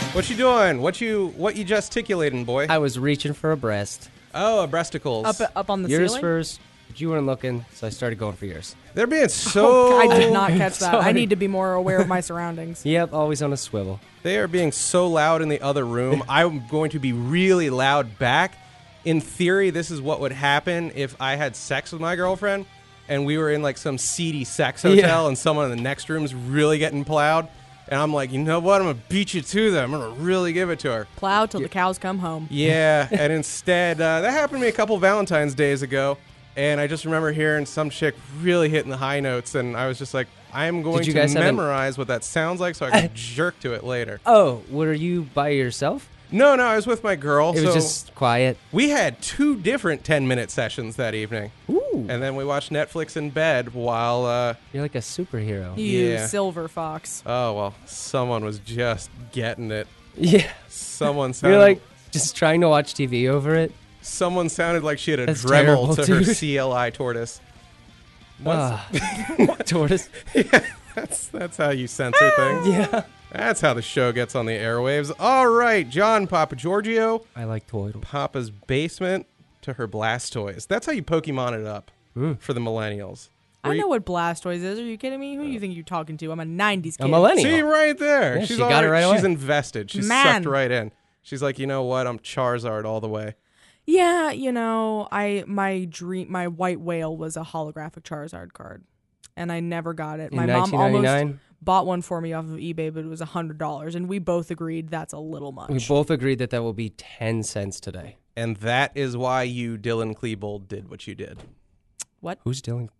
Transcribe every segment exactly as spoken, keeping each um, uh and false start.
What you doing? What you what you gesticulating, boy? I was reaching for a breast. Oh, a breasticles. Up up on the Yours ceiling? first, but you weren't looking, so I started going for yours. They're being so. Oh, I did not catch that. I Sorry. need to be more aware of my surroundings. Yep, always on a swivel. They are being so loud in the other room. I'm going to be really loud back. In theory, this is what would happen if I had sex with my girlfriend and we were in like some seedy sex hotel Yeah. and someone in the next room is really getting plowed. And I'm like, you know what? I'm going to beat you to them. I'm going to really give it to her. Plow till the cows come home. Yeah, and instead, uh, that happened to me a couple Valentine's days ago, and I just remember hearing some chick really hitting the high notes, and I was just like, I'm going you to guys have an- memorize what that sounds like so I can jerk to it later. Oh, were you by yourself? No, no, I was with my girl. It was so just quiet. we had two different ten-minute sessions that evening, Ooh. and then we watched Netflix in bed while, uh, You're like a superhero. You Yeah. silver fox. oh, well, someone was just getting it. Yeah. Someone sounded You're like just trying to watch T V over it. someone sounded like she had a That's Dremel terrible, to her dude. C L I tortoise. What's- Ah. Tortoise. That's that's how you censor things. Yeah. That's how the show gets on the airwaves. All right, John Papa Giorgio, I like Toidle. Papa's basement to her Blastoise. That's how you Pokemon it up Mm. for the millennials. I Where know you- what Blastoise is. Are you kidding me? Who do you think you're talking to? I'm a nineties kid. A millennial. See right there. Yeah, she's she got it already- right She's away. invested. She's Man. sucked right in. She's like, you know what? I'm Charizard all the way. Yeah, you know, I my dream, my white whale was a holographic Charizard card, and I never got it. In My mom nineteen almost ninety-nine, bought one for me off of eBay, but it was a hundred dollars, and we both agreed that's a little much. we both agreed that that will be ten cents today. And that is why you, Dylan Klebold, did what you did. Who's Dylan?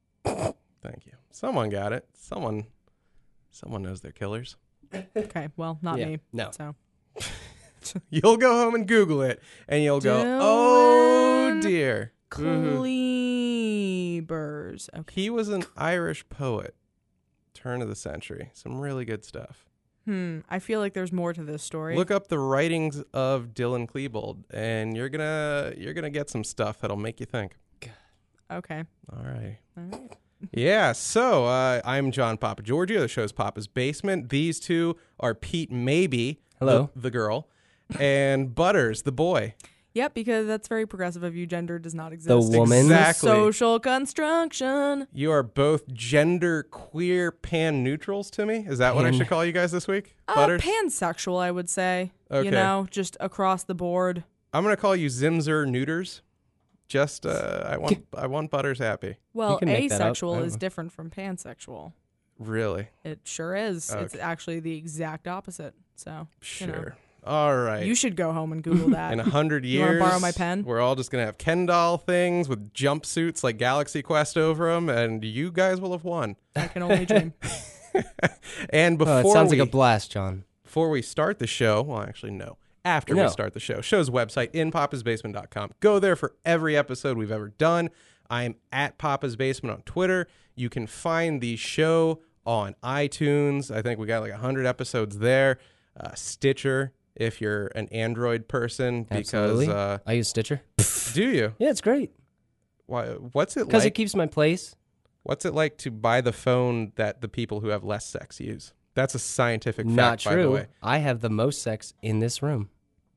Thank you. Someone got it. Someone, someone knows they're killers. Okay, well, not Yeah, me. no. So You'll go home and Google it, and you'll go, Dylan oh dear. Mhm. Cleavers. Okay. He was an Irish poet, turn of the century. Some really good stuff. Hmm. I feel like there's more to this story. Look up the writings of Dylan Klebold, and you're gonna you're gonna get some stuff that'll make you think. Okay. All right. All right. Yeah, so uh, I'm John Papa Giorgio. The show's Papa's Basement. These two are Pete Maybe, Hello. the, the girl, and Butters, the boy. Yep, because that's very progressive of you. Gender does not exist. The woman. Exactly. Social construction. You are both gender queer pan neutrals to me. Is that what I Pan- should call you guys this week? Uh, Butters? pansexual, I would say. Okay. You know, just across the board. I'm gonna call you Zimzer Neuters. Just uh, I want I want Butters happy. Well, can make that up. asexual I don't is know. different from pansexual. Really? It sure is. It's Okay. actually the exact opposite. So, Sure. you know. All right. You should go home and Google that. In a hundred You wanna years, borrow my pen? we're all just gonna have Ken doll things with jumpsuits like Galaxy Quest over them, and you guys will have won. I can only dream. And before Oh, it sounds we, like a blast, John. before we start the show, well, actually, no. After we No. start the show, show's website in pappas basement dot com. Go there for every episode we've ever done. I'm at Papa's Basement on Twitter. You can find the show on iTunes. I think we got like one hundred episodes there. Uh, Stitcher, if you're an Android person, because Absolutely. uh, I use Stitcher. do you? Yeah, it's great Why, what's it because like? it keeps my place. What's it like to buy the phone that the people who have less sex use? That's a scientific fact, Not by the true. way. I have the most sex in this room.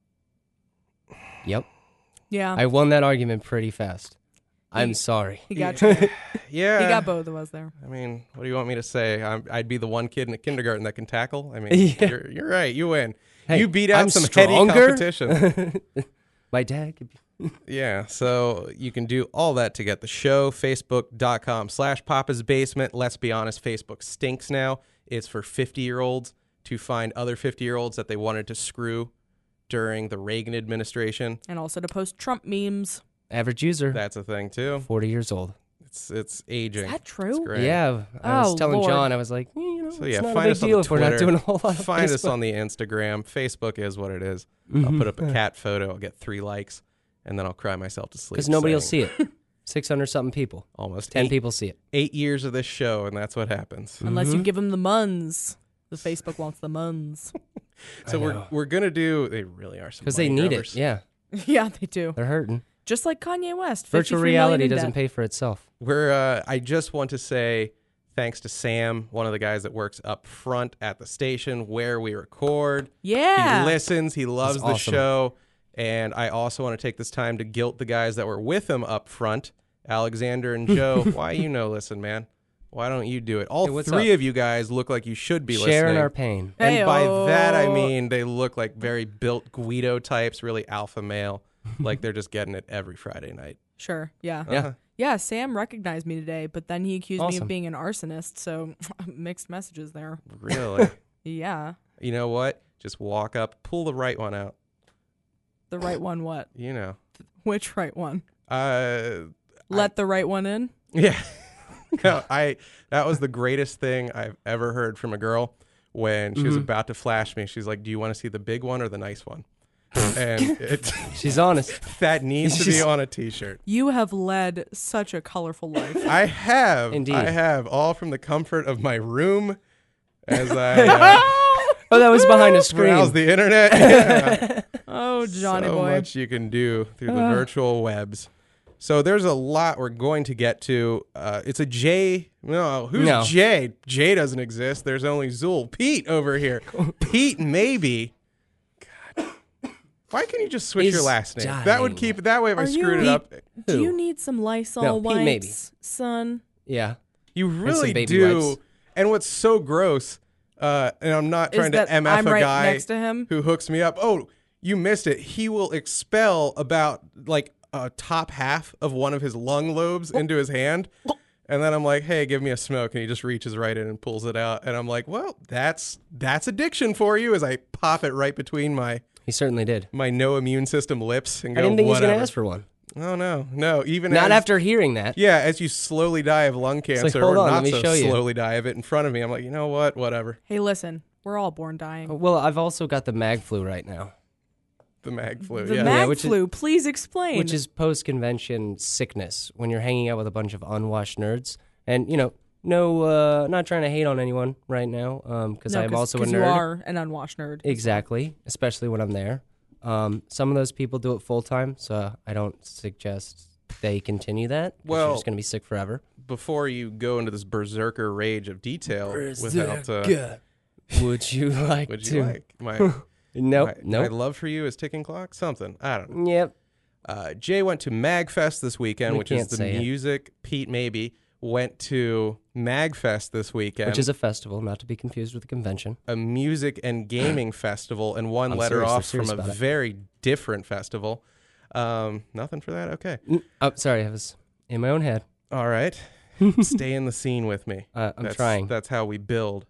Yep. Yeah. I won that argument pretty fast. I'm He- sorry. he got you. He Yeah. got both of us there. I mean, what do you want me to say? I'm, I'd be the one kid in a kindergarten that can tackle. I mean, Yeah. you're, you're right. You win. Hey, you beat out I'm some stronger. heady competition. My dad could be. Yeah, so you can do all that to get the show. Facebook.com slash Papa's Basement. Let's be honest, Facebook stinks now. It's for fifty-year-olds to find other fifty-year-olds that they wanted to screw during the Reagan administration. And also to post Trump memes. Average user, That's a thing, too. forty years old. It's it's aging. Is that It's true? great. Yeah, I was Oh, telling Lord. John, I was like, eh, you know, So it's yeah, not find a big us on deal the if we're not Twitter. doing a whole lot of Find us Facebook. on the Instagram. Facebook is what it is. I'll put up a cat photo. I'll get three likes, and then I'll cry myself to sleep. Because nobody will saying see it. six hundred something people. Almost ten eight, people see it. eight years of this show, and that's what happens. Unless Mm-hmm. you give them the muns. The Facebook wants the muns. So I we're know. we're gonna do. They really are some Because they money need grubbers. it. Yeah, Yeah, they do. they're hurting. Just like Kanye West. Virtual fifty-three million reality in doesn't debt. pay for itself. We're. Uh, I just want to say Thanks to Sam, one of the guys that works up front at the station where we record. Yeah. He listens. He loves the awesome. show. And I also want to take this time to guilt the guys that were with him up front, Alexander and Joe. Why you know listen, man? Why don't you do it? All Hey, what's three up? of you guys look like you should be Sharing listening. our pain. And by that I Heyo. mean they look like very built Guido types, really alpha male, like they're just getting it every Friday night. Sure. Yeah. Yeah. Uh-huh. Yeah, Sam recognized me today, but then he accused me Awesome. of being an arsonist, so mixed messages there. Really? Yeah. You know what? Just walk up, pull the right one out. The right one what? You know. Which right one? Uh, Let the right one in? yeah. No, I. That was the greatest thing I've ever heard from a girl when she was Mm-hmm. about to flash me. She's like, "Do you want to see the big one or the nice one?" And it, She's honest. that needs to be She's- on a T-shirt. You have led such a colorful life. I have. Indeed. I have, all from the comfort of my room as I uh, Oh, that was behind a screen. browse the internet. Yeah. Oh, Johnny so boy. much you can do through the virtual webs. So there's a lot we're going to get to. Uh, it's a Jay. No, who's No. Jay? Jay doesn't exist. There's only Zool. Pete over here. Pete, maybe. God. Why can't you just switch Is your last name? That would dying. keep it that way if I Are screwed you- it up. Do Who? you need some Lysol No, Pete, wipes, maybe. son? Yeah. You some really baby do. wipes. And what's so gross, uh, and I'm not Is trying that to M F I'm a right guy next to him? who hooks me up. Oh, you missed it. He will expel about like a top half of one of his lung lobes into his hand. And then I'm like, hey, give me a smoke. And he just reaches right in and pulls it out. And I'm like, well, that's that's addiction for you, as I pop it right between my He certainly did. my no immune system lips and go, I didn't think whatever. he was going to ask for one. Oh, no, no. Even Not as, after hearing that. Yeah, as you slowly die of lung cancer like, hold or on, not let me so show you. slowly die of it in front of me, I'm like, you know what? Whatever. Hey, listen, we're all born dying. Well, I've also got the mag flu right now, The mag flu. The yeah. mag which is- flu, please explain. which is post-convention sickness when you're hanging out with a bunch of unwashed nerds. And, you know, no, uh, not trying to hate on anyone right now, because no, I'm also a 'cause nerd. you are an unwashed nerd. Exactly, especially when I'm there. Um, some of those people do it full time, so I don't suggest they continue that. 'cause Well- you're just gonna be sick forever. Before you go into this berserker rage of detail, without uh, Would you like would to? you like my Nope, my, nope. my love for you is ticking clock? Something I don't know. Yep. Uh, Jay went to MagFest this weekend, We which is can't the say it. music. Pete maybe went to MagFest this weekend, Which is a festival, not to be confused with a convention. a music and gaming festival, and one I'm letter serious, they're off from serious a about it. very different festival. Um, nothing for that. Okay, N- Oh, sorry, I was in my own head. all right. Stay in the scene with me. Uh, I'm that's, trying. That's how we build.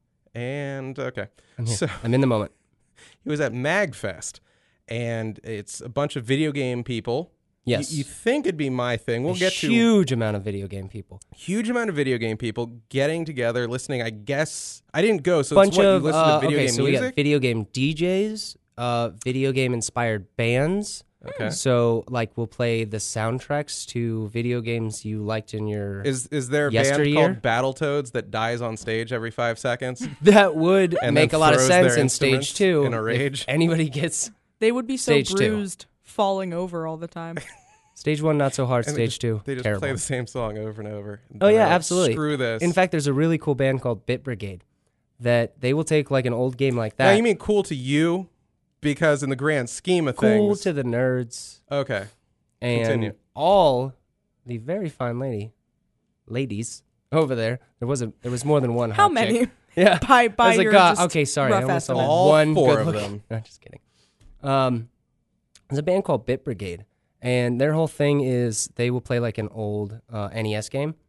And okay, I'm, here. so I'm in the moment. he was at MagFest, and it's a bunch of video game people. Y- Yes. you think it'd be my thing? We'll a get to huge amount of video game people. huge amount of video game people getting together, listening. I guess I didn't go, so Bunch it's what of you listen uh, to video okay, game so we got music. video game D Js, uh, video game inspired bands. Okay, So like we'll play the soundtracks to video games you liked in your. is is there a Yesteryear? band called Battletoads that dies on stage every five seconds that would and make a then lot of throws sense their in stage instruments two. in a rage? If anybody gets They would be so Stage two. bruised, falling over all the time. stage one, not so hard. And they Stage just- two, They just terrible. play the same song over and over. Oh, yeah, They're like, absolutely. Screw this. In fact, there's a really cool band called Bit Brigade that they will take like an old game like now that. you mean cool to you, because in the grand scheme of cool things, to the nerds okay. and Continue. all the very fine lady, ladies over there. There wasn't. There was more than one. How hot many? chick. Yeah. By, I by was like, your God, just okay, sorry. I rough only saw estimate. All one four good of look- them. No, just kidding. Um, there's a band called Bit Brigade, and their whole thing is they will play like an old uh, N E S game,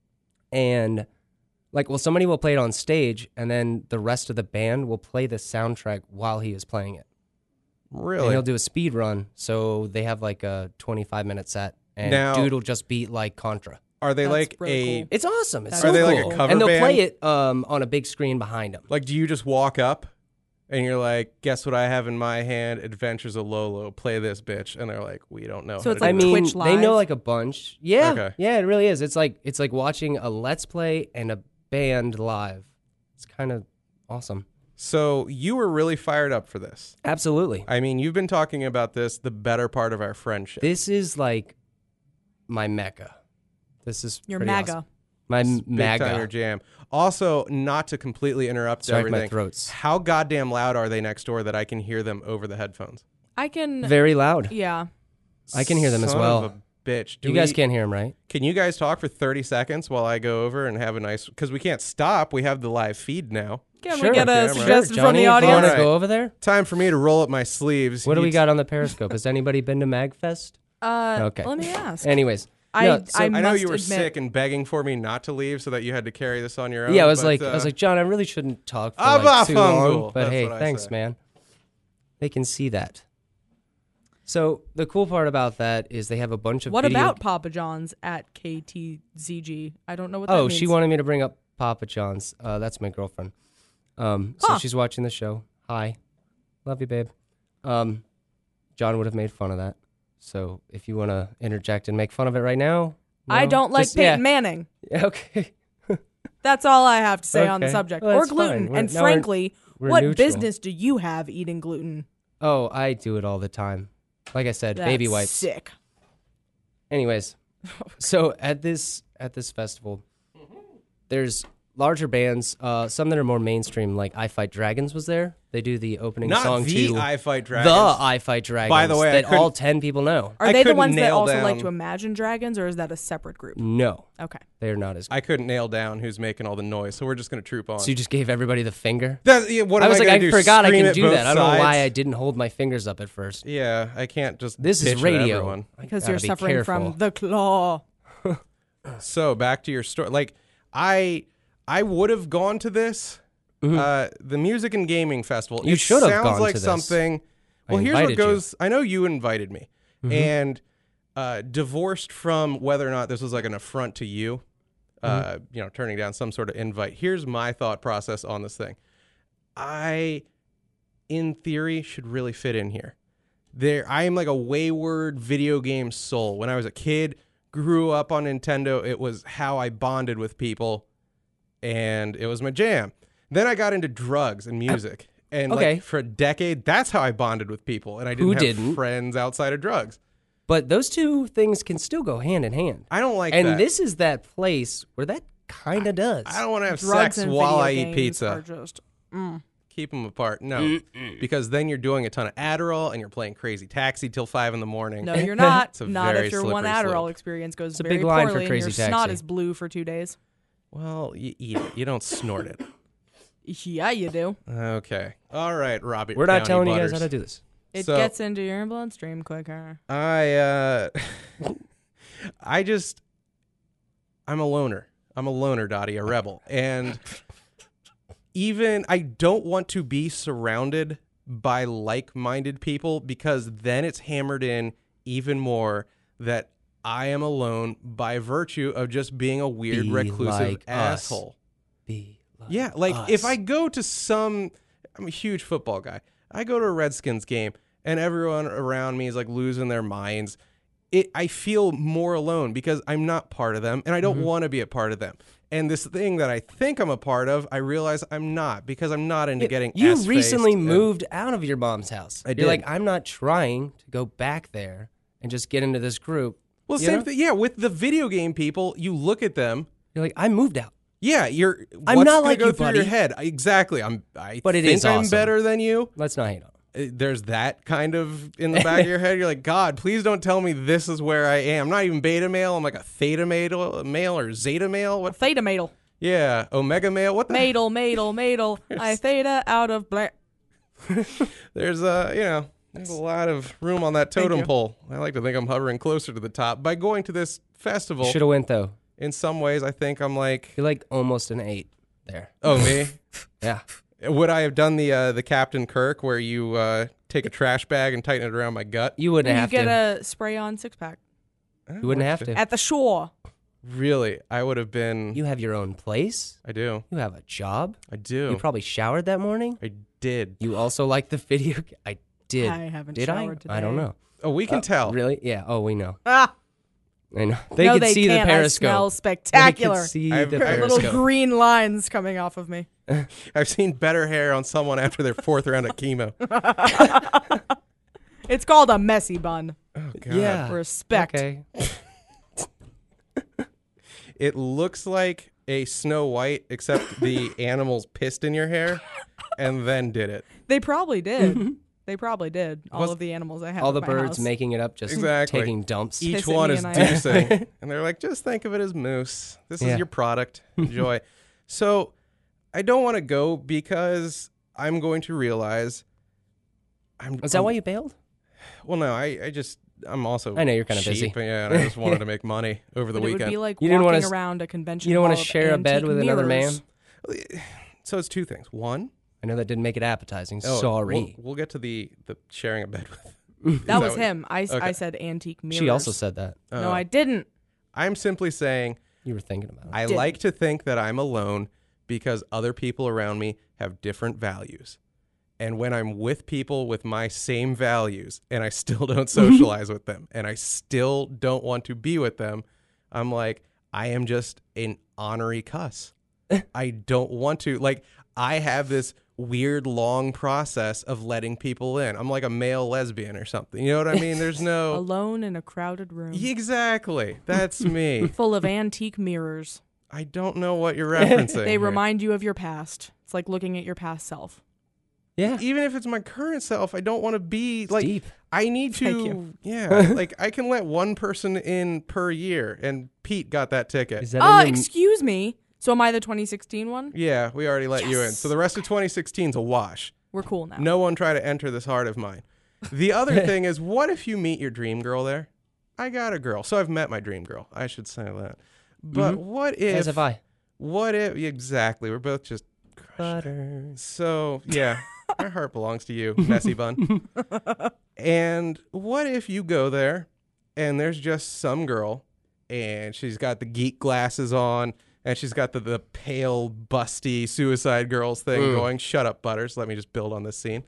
and like, well, somebody will play it on stage, and then the rest of the band will play the soundtrack while he is playing it. And Really? he'll do a speed run, so they have like a twenty-five minute set, and Now- dude will just beat like Contra. Are they That's like really a cool. It's awesome. It's Are so they like a cool. cover and they'll band? play it um, on a big screen behind them. like? Do you just walk up and you're like, "Guess what I have in my hand? Adventures of Lolo. Play this, bitch." And they're like, "We don't know." So how it's to I like do mean, Twitch they know Live? like a bunch. Yeah, Okay. yeah, it really is. It's like it's like watching a Let's Play and a band live. It's kind of awesome. So you were really fired up for this. Absolutely. I mean, you've been talking about this the better part of our friendship. This is like my mecca. This is Your pretty MAGA. awesome. My Big time your MAGA. jam. Also, not to completely interrupt Sorry for my everything. throats. How goddamn loud are they next door that I can hear them over the headphones? I can. Very loud. Yeah. I can hear them as Son well. of a bitch. Do You guys we- can't hear them, right? Can you guys talk for thirty seconds while I go over and have a nice? Because we can't stop. We have the live feed now. Can Sure. we get a Camera. suggestion Johnny, from the if you audience? want to Alright. go over there? Time for me to roll up my sleeves. What do You we t- got on the Periscope? Has anybody been to MagFest? Uh, Okay. Let me ask. Anyways. I, no, so- I, I know must you were admit, sick and begging for me not to leave, so that you had to carry this on your own. Yeah, I was but, like, uh, I was like, John, I really shouldn't talk for Abba like too long, fungal. but That's hey, what I thanks, say. man. They can see that. So the cool part about that is they have a bunch of. What video- about Papa John's at K T Z G? I don't know what that Oh, means. she wanted me to bring up Papa John's. Uh, that's my girlfriend. Um, so Huh. she's watching the show. Hi, love you, babe. Um, John would have made fun of that. So if you want to interject and make fun of it right now, I no? don't like Just- Peyton yeah. Manning. Okay. That's all I have to say on the Okay. subject. Well, or that's gluten. fine. We're- And now we're- frankly, we're what neutral. business do you have eating gluten? Oh, I do it all the time. Like I said, That's baby wipes. sick. Anyways, so at this at this festival, there's larger bands, uh, some that are more mainstream, like I Fight Dragons was there. They do the opening not song the to I Fight Dragons. the I Fight Dragons. By the way, I that all couldn't- ten people know. Are I they the couldn't ones that nail also like down- to imagine dragons, or is that a separate group? No, Okay. they are not as. I couldn't nail down who's making all the noise, so we're just gonna troop on. So you just gave everybody the finger. That, yeah, what I am was like, gonna I do, forgot I scream can at do both that. I don't know why sides? I didn't hold my fingers up at first. Yeah, I can't just. This is bitch at radio. everyone. I Because gotta you're be suffering careful. from the claw. So back to your story. Like I, I would have gone to this, uh, the Music and Gaming Festival. Mm-hmm. You It should have sounds gone like to this. something. I Well, here's what invited you. goes. I know you invited me, Mm-hmm. and uh, divorced from whether or not this was like an affront to you, uh, Mm-hmm. you know, turning down some sort of invite. Here's my thought process on this thing. I, in theory, should really fit in here. There, I am like a wayward video game soul. When I was a kid, grew up on Nintendo. It was how I bonded with people, and it was my jam. Then I got into drugs and music, and Okay. like for a decade, that's how I bonded with people. And I didn't Who have didn't? friends outside of drugs. But those two things can still go hand in hand. I don't like And that. this is that place where that kind of does. I don't want to have Drugs sex and while video I eat games pizza. are just. Mm. Keep them apart. No, because then you're doing a ton of Adderall and you're playing Crazy Taxi till five in the morning. No, you're not. It's a not very if your one slippery Adderall slope. experience goes It's a very big line for poorly and Crazy your snot Taxi. is blue for two days. Well, you eat it. You don't snort it. Yeah, you do. Okay. All right, Robbie. We're not Downey telling you Butters. guys how to do this. It So- gets into your bloodstream quicker. I uh I just I'm a loner. I'm a loner, Dottie, a rebel. And even I don't want to be surrounded by like-minded people because then it's hammered in even more that I am alone by virtue of just being a weird Be reclusive like us. asshole. Be like Yeah, like us. if I go to some, I'm a huge football guy. I go to a Redskins game and everyone around me is like losing their minds. It, I feel more alone because I'm not part of them and I don't Mm-hmm. want to be a part of them. And this thing that I think I'm a part of, I realize I'm not because I'm not into getting. You ass-faced recently and- moved out of your mom's house. I You're did. like, I'm not trying to go back there and just get into this group. Well, you same know? thing. Yeah, with the video game people, you look at them. You're like, I moved out. Yeah, you're. I'm what's not gonna like go you, through buddy. your head? Exactly. I'm. I But it think is I'm awesome. better than you. Let's not hate on. Uh, There's that kind of in the back of your head. You're like, God, please don't tell me this is where I am. I'm not even beta male. I'm like a theta male, male or zeta male. What? Theta madal. Yeah, omega male. What the? Madal, madal, madal. I theta out of black. There's a, you know, there's a lot of room on that totem you. pole. I like to think I'm hovering closer to the top by going to this festival. Should have went though. In some ways, I think I'm like, You're like almost an eight there. oh me. Yeah. Would I have done the uh, the Captain Kirk where you uh, take a trash bag and tighten it around my gut? You wouldn't You have get to. a spray on six pack You wouldn't have to. at the shore. Really, I would have been. You have your own place. I do. You have a job. I do. You probably showered that morning. I did. You also like the video. g- I did. I haven't did I? showered I don't today. know. Oh, we can tell. Really? Yeah. Oh, we know. Ah, I know. They no, could they see can't. the I periscope. smell They spectacular. could see I've the heard- Little periscope. green lines coming off of me. I've seen better hair on someone after their fourth round of chemo. It's called a messy bun. Oh, God. Yeah. Respect. Okay. It looks like a Snow White, except the animals pissed in your hair and then did it. They probably did. They probably did. All Was- of the animals I had. All at the my birds house. making it up, just Exactly. taking dumps. Each Piss at one me is and I- deucing. And they're like, just think of it as moose. This Yeah. is your product. Enjoy. So I don't want to go because I'm going to realize I'm. Was that I'm- why you bailed? Well, no, I, I just, I'm also. I know you're kinda busy. cheap, Yeah, and I just wanted to make money over the But it weekend. would be like You didn't walking wanna s- around a convention. You don't want want to share a bed with another man? So it's two things. One, I know that didn't make it appetizing. oh, Sorry. We'll, we'll get to the, the sharing a bed with. That Is was what- him. I, s- I Okay. said antique mirrors. She also said that. No, Oh. I didn't. I'm simply saying You were thinking about it. I Didn't. like to think that I'm alone because other people around me have different values. And when I'm with people with my same values and I still don't socialize with them and I still don't want to be with them, I'm like, I am just an honorary cuss. I don't want to. Like, I have this weird long process of letting people in. I'm like a male lesbian or something. You know what I mean? There's no. Alone in a crowded room Exactly. That's me. full of antique mirrors. I don't know what you're referencing. They here. remind you of your past. It's like looking at your past self. Yeah. Even if it's my current self, I don't want to be like deep. I need to Thank you. yeah, like I can let one person in per year and Pete got that ticket. Is that Oh, in your- excuse me. So am I the twenty sixteen one? Yeah, we already let you in. Yes. So the rest of twenty sixteen is a wash. We're cool now. No one try to enter this heart of mine. The other thing is, what if you meet your dream girl there? I got a girl. So I've met my dream girl. I should say that. But Mhm. what if As have I. what if exactly, we're both just Butter. So, yeah, my heart belongs to you, messy bun. And what if you go there and there's just some girl and she's got the geek glasses on and she's got the, the pale, busty Suicide Girls thing Mm. going, shut up, Butters, let me just build on this scene.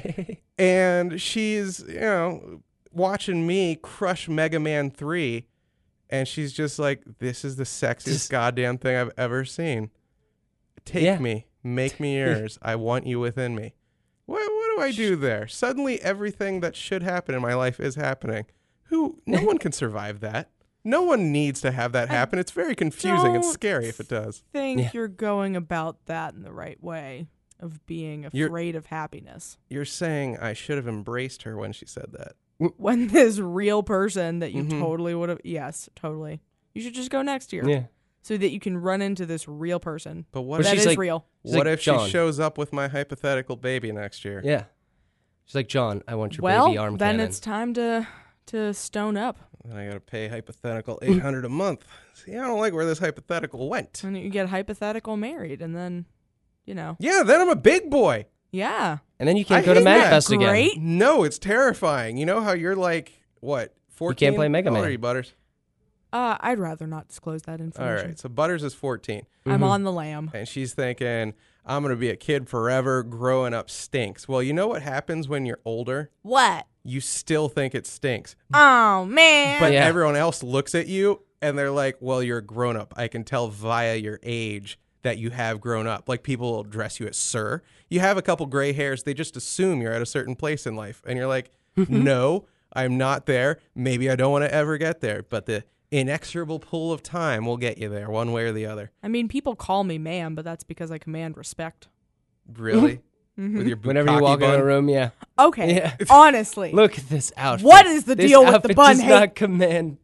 And she's, you know, watching me crush Mega Man three and she's just like, this is the sexiest Just- goddamn thing I've ever seen. Take Yeah. me. Make me yours. I want you within me. What, what do I do there? Suddenly everything that should happen in my life is happening. Who? No one can survive that. No one needs to have that happen. It's very confusing and don't scary if it does. think Yeah. you're going about that in the right way of being You're- afraid of happiness. You're saying I should have embraced her when she said that. When this real person that you Mhm. totally would have, yes, totally. You should just go next year Yeah. so that you can run into this real person. But what But That if, is she's like- real. She's what like, if John. she shows up with my hypothetical baby next year? Yeah. She's like, John, I want your Well, baby arm then cannon. it's time to to stone up. Then I gotta pay hypothetical eight hundred a month. See, I don't like where this hypothetical went. And you get hypothetical married, and then, you know, Yeah, then I'm a big boy. yeah. And then you can't I go to hate that. Manifest again. Great. No, it's terrifying. You know how you're like what? fourteen? can't play Mega How old Man. are you, Butters? Uh, I'd rather not disclose that All information. right, so Butters is fourteen, I'm Mhm. on the lam. and she's thinking, "I'm gonna be a kid forever. Growing up stinks." Well, you know what happens when you're older? What? You still think it stinks, Oh man. but Yeah. everyone else looks at you and they're like, "Well, you're a grown up. I can tell via your age that you have grown up." Like people will address you as sir. You have a couple gray hairs. They just assume you're at a certain place in life, and you're like, "No, I'm not there. Maybe I don't want to ever get there, but the inexorable pull of time will get you there one way or the other." I mean, people call me ma'am, but that's because I command respect. Really? Mhm. With your Whenever you bukkake walk in bun? a room, yeah. Okay. Yeah. Honestly. Look at this outfit. What is the This deal with the outfit bun does hate? not command.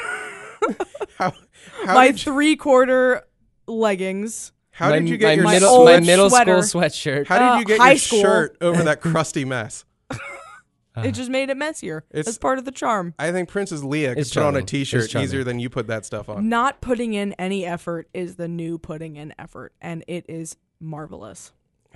How, how my did you, three quarter leggings. how my, did you my get your middle, old my middle sweater. school sweatshirt? How did uh, you get high your school. shirt over that crusty mess? It just made it messier. It's- That's part of the charm. I think Princess Leia could It's put on a charming. t-shirt It's charming. easier than you put that stuff on. Not putting in any effort is the new putting in effort, and it is marvelous.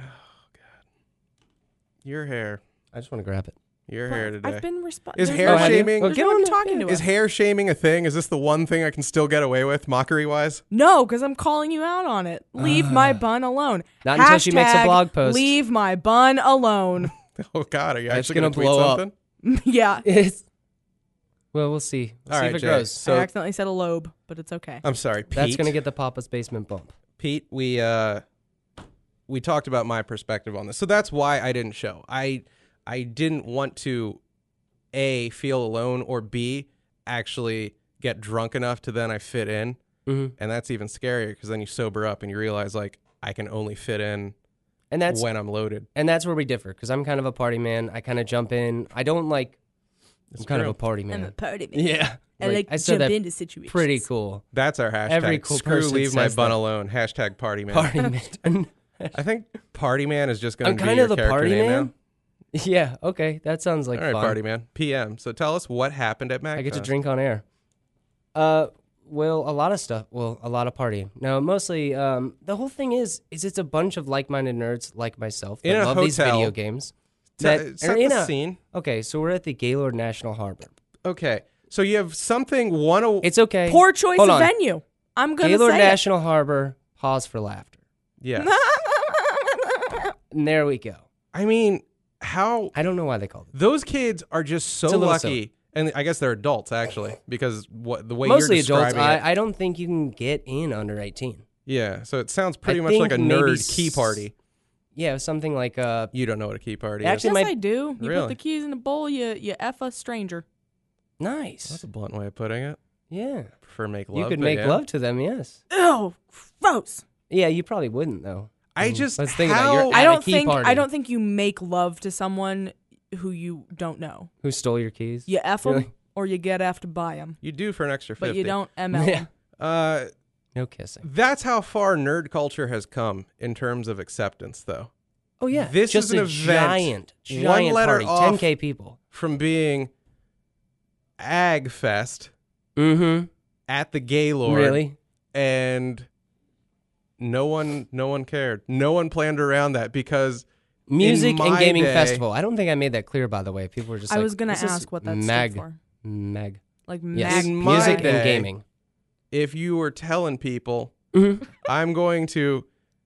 Your hair. I just want to grab it. Your hair today. I've been responding. Is hair shaming- There's Oh, get no on one the- talking yeah. to Is us. hair shaming a thing? Is this the one thing I can still get away with, mockery-wise? No, because I'm calling you out on it. Leave my bun alone. Not until she makes a Hashtag blog post. Leave my bun alone. Oh, God. Are you It's actually gonna going to tweet blow up. something? Yeah. It's, well, we'll see. We'll All see right, if it Jay. grows. So I accidentally said a lobe, but it's okay. I'm sorry, Pete. That's going to get the Papa's Basement bump. Pete, we uh, we talked about my perspective on this, so that's why I didn't show. I I didn't want to A, feel alone, or B, actually get drunk enough to then I fit in. Mhm. and that's even scarier because then you sober up and you realize like I can only fit in And that's when I'm loaded. and that's where we differ because I'm kind of a party man. I kind of jump in. I don't like. It's I'm kind true. of a party man. I'm a party man. Yeah, I like, I to said jump that into situations. pretty cool. That's our hashtag. Every cool Screw person leave my says bun that. alone. Hashtag party man. Party man. I think party man is just going I'm to be kind your of the character party name man. now. Yeah. Okay, that sounds like All right, fun. party man. P M. So tell us what happened at MagFest. I get to drink on air. Uh, well, a lot of stuff. Well, a lot of partying. No, mostly. Um, the whole thing is, is it's a bunch of like-minded nerds like myself that In a love these hotel. video games. Set, That set are in the a- scene. Okay, so we're at the Gaylord National Harbor. Okay. So you have something one. o- It's okay. Poor choice Hold of on. venue. I'm gonna Gaylord say National Harbor. Pause for laughter. Yes. it. And there we go. I mean, how I don't know why they called it. those kids are just so It's a little lucky. silly. And I guess they're adults actually, because what the way Mostly you're adults. describing it. I, I don't think you can get in under eighteen. Yeah. So it sounds pretty I much like a think maybe nerd key s- party. Yeah, something like uh. You don't know what a key party Actually, is. Yes, my- I do. You Really? put the keys in a bowl. You you f a stranger. Nice. That's a blunt way of putting it. Yeah. I prefer make love. You could but make yeah. love to them. Yes. Ew, gross. Yeah, you probably wouldn't though. I Mm. just Let's think how, about your I At a don't key think party. I don't think you make love to someone who you don't know. Who stole your keys? You f them Really? or you get effed by them, you do for an extra fifty. but you don't M L Yeah. them. Uh, No kissing. that's how far nerd culture has come in terms of acceptance, though. Oh yeah. This Just is an a event. giant, One giant letter party. off. ten K people. From being Ag Fest Mm-hmm. at the Gaylord, Really? and no one, no one cared. No one planned around that because Music and my gaming day- festival. I don't think I made that clear, by the way. People were just I like, was gonna this is ask what that mag, stood for. Mag. Like Yes. mag- In my Music day- and gaming. if you were telling people Mhm. I'm going to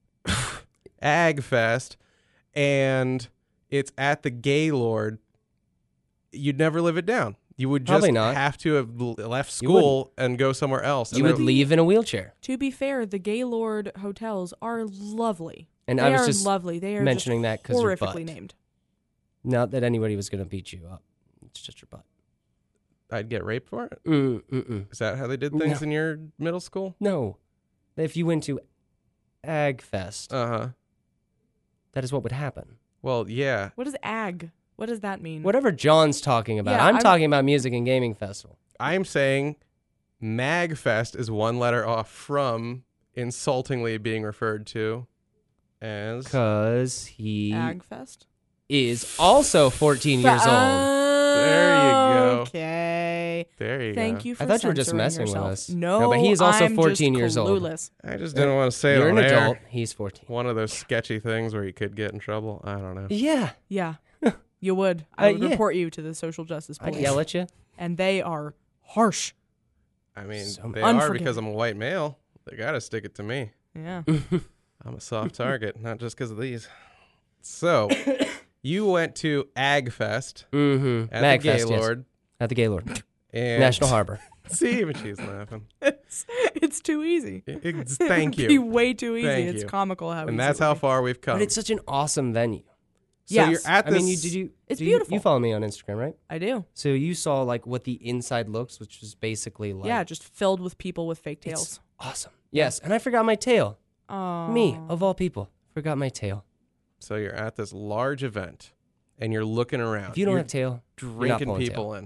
Ag Fest and it's at the Gaylord, you'd never live it down. You would just Probably not. have to have l- left You school and go somewhere else. You And would then- leave in a wheelchair. To be fair, the Gaylord hotels are lovely. And they I was are just lovely. They are mentioning just that 'cause your horrifically butt. named. Not that anybody was going to beat you up. It's just your butt. I'd get raped for it. Mm, mm-mm. Is that how they did things No. in your middle school? No. If you went to Ag Fest, Uh huh. that is what would happen. Well, yeah. What is ag? What does that mean? Whatever John's talking about. Yeah, I'm, I'm- talking about music and gaming festival. I'm saying Magfest is one letter off from insultingly being referred to as. Because he Agfest? is also fourteen years old. There you go. Okay. There you Thank go. you for I thought you were just censoring messing with yourself. us. No, No, but he is also I'm fourteen just years old. clueless. I just didn't want to say You're it an on air. adult. He's fourteen. One of those sketchy things where you could get in trouble. I don't know. Yeah. Yeah, you would. I Uh, would yeah. report you to the social justice I'd police. yell at you. And they are harsh. I mean, So they are unforgiving. because I'm a white male. They got to stick it to me. Yeah. I'm a soft target, not just because of these. So, you went to Agfest Mm-hmm. at Magfest, the yes. Gaylord. At the Gaylord. And National Harbor. See, even she's laughing. it's, it's too easy. It's- thank It would be you. way too easy. Thank it's you. comical how easy And that's it would how be. far we've come. But it's such an awesome venue. so Yes. you're at I this. mean, you did you? It's do you- beautiful. You, follow me on Instagram, right? I do. So you saw like what the inside looks, which was basically like Yeah, just filled with people with fake it's tails. awesome. Yes, and I forgot my tail. Oh. Me of all people forgot my tail. So you're at this large event, and you're looking around. If you don't you're have tail, you're not drinking pulling people tail. in.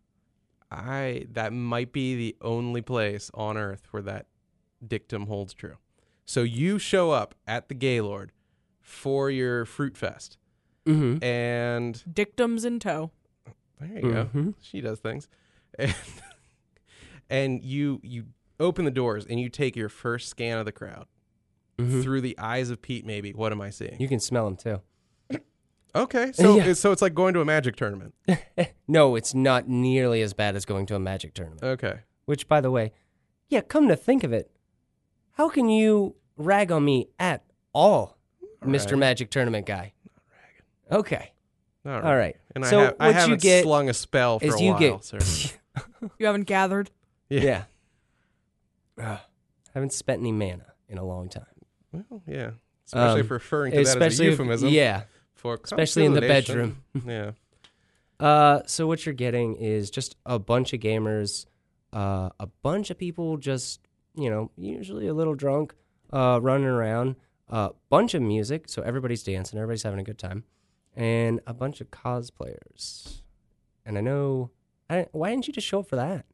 I that might be the only place on earth where that dictum holds true. So you show up at the Gaylord for your fruit fest, Mm-hmm. and Dictums in tow. there you go. Mhm. She does things, and, and you you open the doors and you take your first scan of the crowd Mhm. through the eyes of Pete. Maybe what am I seeing? You can smell them too. Okay, so Yeah. it's, so it's like going to a magic tournament. No, it's not nearly as bad as going to a magic tournament. Okay. Which, by the way, yeah, come to think of it, how can you rag on me at all, Mister right. Magic Tournament guy? Okay, All right. all right. And so I, ha- I what haven't you get slung a spell for is a you while, get sir. You haven't gathered? Yeah. yeah. Ugh, haven't spent any mana in a long time. Well, yeah. Especially Um, if referring to that as a Especially, if- euphemism. yeah. For especially in the consolidation. bedroom. Yeah. Uh, so what you're getting is just a bunch of gamers, uh, a bunch of people just you know, usually a little drunk, uh, running around. A uh, bunch of music, so everybody's dancing, everybody's having a good time, and a bunch of cosplayers. And I know, I, why didn't you just show up for that?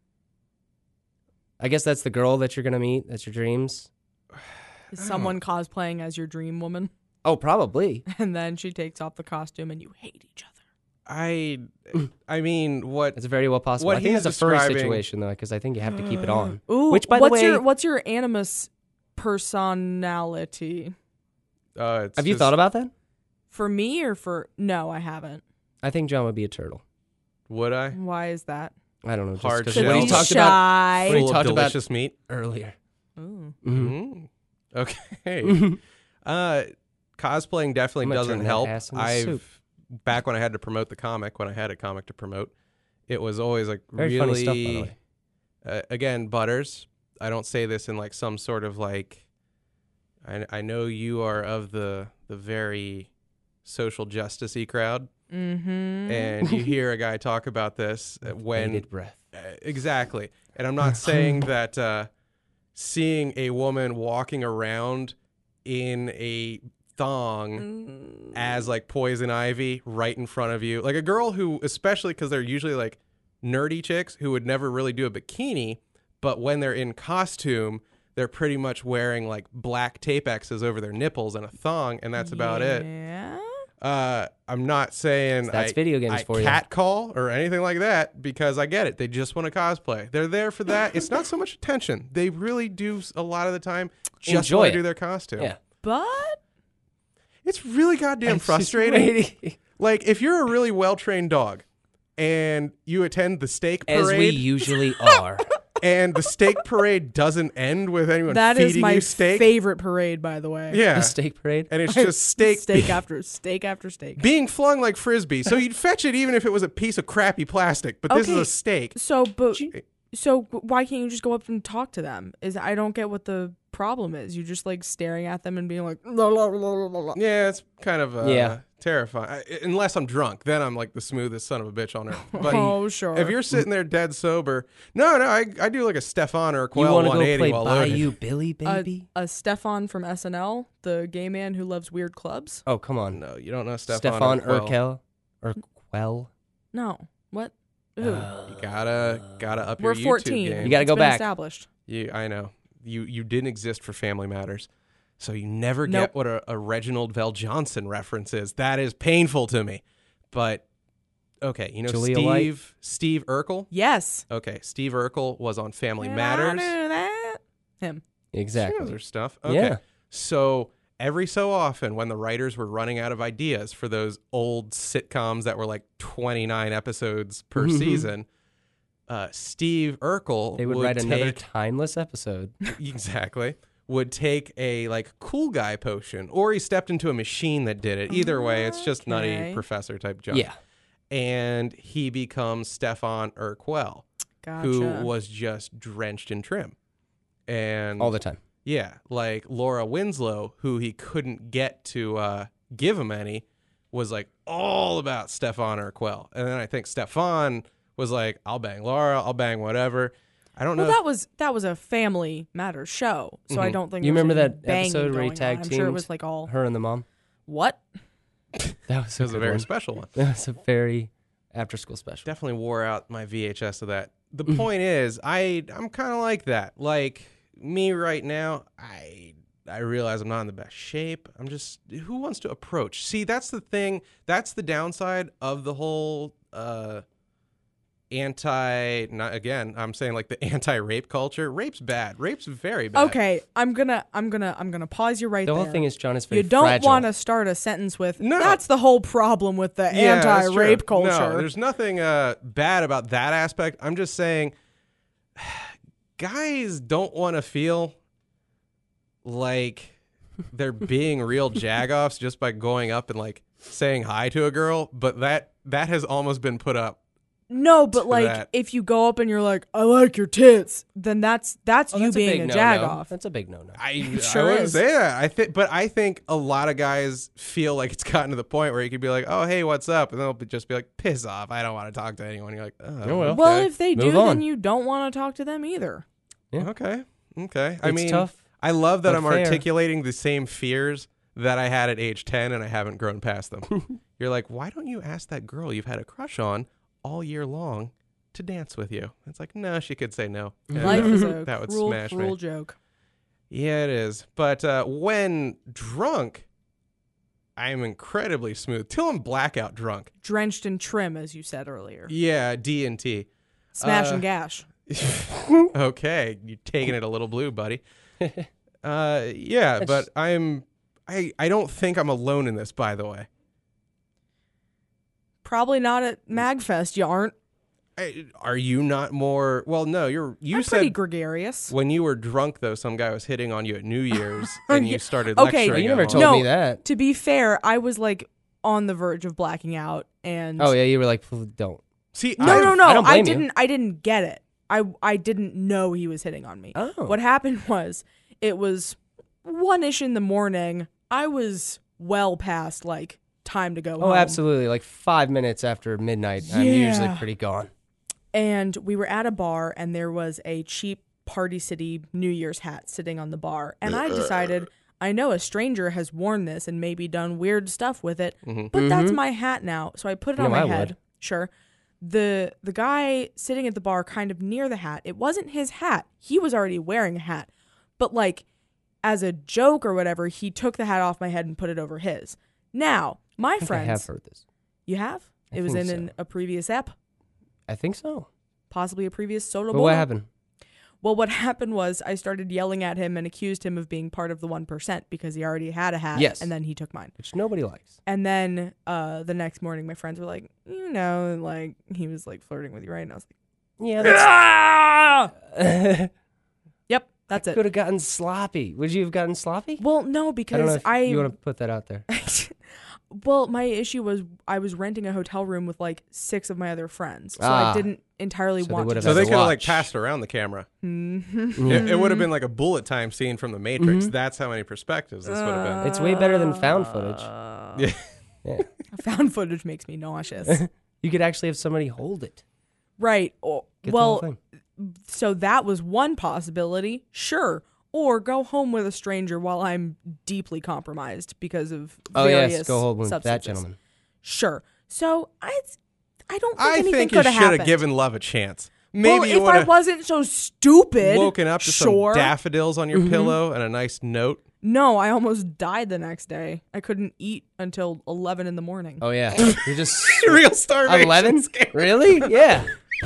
I guess that's the girl that you're gonna meet. That's your dreams. Is someone cosplaying as your dream woman, Oh, probably. and then she takes off the costume and you hate each other. I, I mean, what? It's very well possible. What I think he's that's a furry describing- situation though, because I think you have to keep it on. Ooh, Which, by what's the way, your what's your animus personality? Uh, it's have you just- thought about that? For me or for no, I haven't. I think John would be a turtle. Would I? Why is that? I don't know. Just Hard 'cause shell. when he He's talked about shy. when he Full of talked about- delicious meat. earlier. Ooh. Mhm. Mm. Okay. uh, cosplaying definitely I'm gonna doesn't turn that help. ass into I've soup. back when I had to promote the comic, when I had a comic to promote, it was always like Very really. funny stuff, by the way. Uh, again, Butters. I don't say this in like some sort of like. I I know you are of the the very social justice-y crowd, Mm-hmm. and you hear a guy talk about this uh, when Bated breath. Uh, exactly. And I'm not saying that uh, seeing a woman walking around in a thong as like poison ivy right in front of you, like a girl who, especially because they're usually like nerdy chicks who would never really do a bikini, but when they're in costume, they're pretty much wearing like black tape X's over their nipples and a thong, and that's about it. Yeah. Uh, I'm not saying That's I, video games I for you. catcall or anything like that because I get it. They just want to cosplay. They're there for that. It's not so much attention. They really do s- a lot of the time just Enjoy want it. to do their costume. Yeah. But It's really goddamn It's just frustrating. waiting. Like if you're a really well trained dog and you attend the steak parade As we usually are. and the steak parade doesn't end with anyone that feeding is my you steak. favorite parade, by the way. Yeah. The steak parade. And it's just steak steak after steak after steak. being flung like frisbee. So you'd fetch it even if it was a piece of crappy plastic, but this is Okay. a steak. So, but so why can't you just go up and talk to them? Is I don't get what the problem is. You just like staring at them and being like, la, la, la, la, la, la. Yeah, it's kind of uh, Yeah. terrifying. I, unless I'm drunk, then I'm like the smoothest son of a bitch on earth. But Oh, sure. if you're sitting there dead sober, no, no, I, I do like a Stefan or a You Quell want to go one eighty play while loaded. Bayou Billy, a, baby? a Stefan from S N L, the gay man who loves weird clubs. oh, come on. No, you don't know Stefan. Stefan or Quell. Urkel. Or Quell. No, what? Who? Uh, You gotta gotta up We're your YouTube fourteen. game. You gotta It's go been back. Established. You, I know. You you didn't exist for Family Matters, so you never Nope. get what a, a Reginald Vell Johnson reference is. That is painful to me. But okay, you know Julia Steve White? Steve Urkel. Yes. Okay, Steve Urkel was on Family Did I Matters. do that? Him. She knows Exactly. her stuff. Okay. Yeah. So every so often, when the writers were running out of ideas for those old sitcoms that were like twenty-nine episodes per Mhm. season, uh, Steve Urkel They would, write another take, timeless episode. exactly would take a like cool guy potion, or he stepped into a machine that did it. Either way, it's just nutty Okay. professor type junk. Yeah. And he becomes Stefan Urquell, Gotcha. who was just drenched in trim. And All the time. yeah, like Laura Winslow, who he couldn't get to uh, give him any, was like all about Stefan Urquell. And then I think Stefan was like, I'll bang Laura, I'll bang whatever. I don't Well, know. that was that was a Family Matters show, so I Mhm. don't think You there was remember any that banging episode where he going tag on. I'm sure it teamed was like all Her and the mom. what? That was it was a a good very one. special one. That was a very after school special. Definitely wore out my V H S of that. The point is, I I'm kind of like that. Like me right now, I I realize I'm not in the best shape. I'm just who wants to approach? See, that's the thing. That's the downside of the whole uh anti not again, I'm saying like the anti-rape culture. Rape's bad. Rape's very bad. Okay, I'm gonna I'm gonna I'm gonna pause you right The there. whole thing is John is very you don't fragile. want to start a sentence with No. that's the whole problem with the Yeah, that's anti-rape true. culture. No, there's nothing uh, bad about that aspect. I'm just saying, guys don't want to feel like they're being real jagoffs just by going up and like saying hi to a girl. But that that has almost been put up. No, but to like that. if you go up and you're like, I like your tits, then that's that's Oh, you that's being big a no-no. jagoff. That's a big no-no. I, Sure I wouldn't is. say that. I think, but I think a lot of guys feel like it's gotten to the point where you could be like, "Oh, hey, what's up?" and they'll be, just be like, "Piss off! I don't want to talk to anyone." You're like, "Oh, Oh, well. Well, okay. if they Move do, on. then you don't want to talk to them either. Yeah. Okay. Okay. I It's mean, tough, I love that but I'm fair. articulating the same fears that I had at age ten and I haven't grown past them. You're like, why don't you ask that girl you've had a crush on all year long to dance with you? It's like, no, she could say no. And, Life uh, is a that would cruel, smash cruel me. joke. Yeah, it is. But uh, when drunk, I am incredibly smooth. Till I'm blackout drunk. Drenched in trim, as you said earlier. Yeah, D and T. Smash Uh, and gash. Okay, you're taking it a little blue, buddy. Uh, yeah, It's- but I'm. I I don't think I'm alone in this. By the way, Probably not at MagFest. You aren't. I, are you not more? Well, no, you're. You I'm said pretty gregarious. when you were drunk, though, some guy was hitting on you at New Year's, and you started Okay. lecturing. Oh, you never him told on- No. me that. To be fair, I was like on the verge of blacking out, and Oh yeah, you were like, "Please don't. See, no, I've- no, no, I don't I, blame you. didn't. I didn't get it. I I didn't know he was hitting on me. Oh. What happened was it was one ish in the morning. I was well past like time to go home. Oh, absolutely. Like five minutes after midnight, I'm usually Yeah. pretty gone. And we were at a bar, and there was a cheap Party City New Year's hat sitting on the bar. And I decided, I know a stranger has worn this and maybe done weird stuff with it, but that's my hat now. So I put it You on know my I head. would. Sure. The the guy sitting at the bar kind of near the hat, it wasn't his hat. He was already wearing a hat. But like as a joke or whatever, he took the hat off my head and put it over his. Now, my I think friends, I have heard this. you have? I It was in think an, so. a previous ep, I think so. possibly a previous Soda But Bowl. what happened? Well, what happened was I started yelling at him and accused him of being part of the one percent because he already had a hat. Yes. And then he took mine. Which nobody likes. And then uh, the next morning, my friends were like, you know, like he was like flirting with you, right? And I was like, Yeah, that's. yep, that's it. Could have gotten sloppy. Would you have gotten sloppy? Well, no, I don't know because if I, you want to put that out there. well, my issue was I was renting a hotel room with like six of my other friends. So Ah. I didn't entirely So they want would've to. So had they to could have like watch. passed around the camera. Mhm. It, it would have been like a bullet time scene from The Matrix. Mhm. That's how many perspectives this would have been. It's way better than found footage. Uh, Yeah. Yeah. Found footage makes me nauseous. You could actually have somebody hold it. Right. Oh, Get the whole well, thing. so that was one possibility, sure. Or go home with a stranger while I'm deeply compromised because of Oh various yes, go hold with that substances. gentleman. Sure. So I, I don't think I anything think you could have should happened. have given love a chance. Maybe well, you if would I have wasn't so stupid, woken up to sure. some daffodils on your Mhm. pillow and a nice note. No, I almost died the next day. I couldn't eat until eleven in the morning. Oh yeah, you're just Real starvation. eleven. scare. Really? Yeah.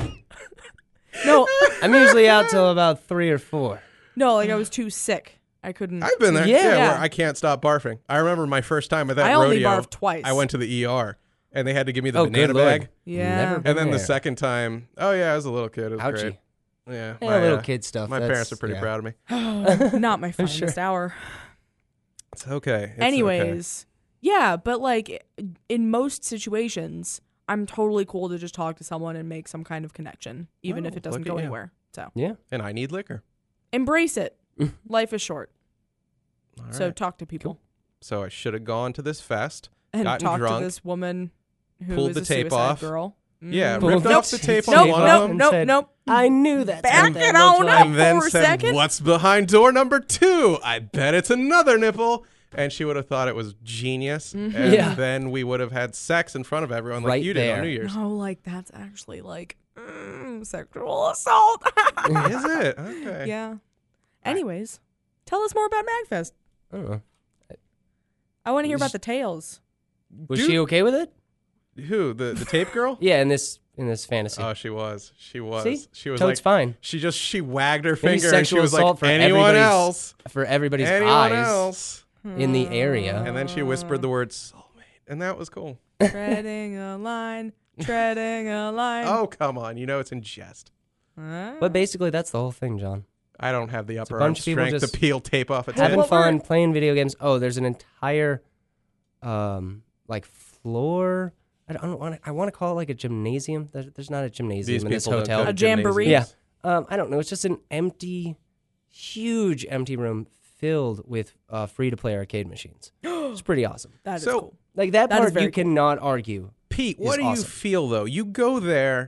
No, I'm usually out till about three or four. no, like I was too sick. I couldn't. I've been there. Yeah. Yeah, Yeah. where I can't stop barfing. I remember my first time at that I only rodeo. barfed twice. I went to the E R and they had to give me the Oh, banana good Lord. bag. Yeah. Never been And then the there. second time, oh yeah, I was a little kid. It was Ouchie. great. Yeah, Yeah, my, little uh, kid stuff. My That's- parents are pretty yeah. proud of me. Not my finest Sure. hour. It's okay. It's Anyways, yeah, but like in most situations, I'm totally cool to just talk to someone and make some kind of connection, even Oh, if it doesn't look go at you. anywhere. So Yeah. okay. And I need liquor. embrace it. Life is short, All so right. talk to people So I should have gone to this fest, and gotten talk drunk, to this woman who pulled is the a tape suicide off. girl. Yeah, Mm. ripped Pulled off the the tape tape on Nope, one nope, of them. nope, said, nope. I knew that. Back that it was on right. up. and then for a said, second. "What's behind door number two? I bet it's another nipple." And she would have thought it was genius. Mm-hmm. And Yeah. then we would have had sex in front of everyone like Right you did on there. New Year's. No, like that's actually like mm, sexual assault. Is it? Okay. Yeah. Anyways, tell us more about MagFest. I don't know. I want to hear about the tales. Was Dude. she okay with it? Who? The the tape girl? Yeah, in this in this fantasy. Oh, she was. She was. See? She was Toad's like fine she just she wagged her Maybe finger and she sexual was assault like for anyone everybody's else. for everybody's Anyone eyes else. in the area. And then she whispered the word soulmate. And that was cool. Treading a line, treading a line. Oh, come on. You know it's in jest. Huh? But basically, that's the whole thing, John. I don't have the upper bunch arm of people strength just to peel tape off a tape. Having What were- fun, playing video games. Oh, there's an entire, um, like floor. I don't want. I want to call it like a gymnasium. There- There's not a gymnasium These in this people don't hotel. go to A jamboree? gymnasiums. Yeah. Um, I don't know. It's just an empty, huge empty room filled with uh, free to play arcade machines. It's pretty awesome. That is So- cool. Like that That is part, very you cool. cannot argue. Pete, is what do awesome. you feel though? You go there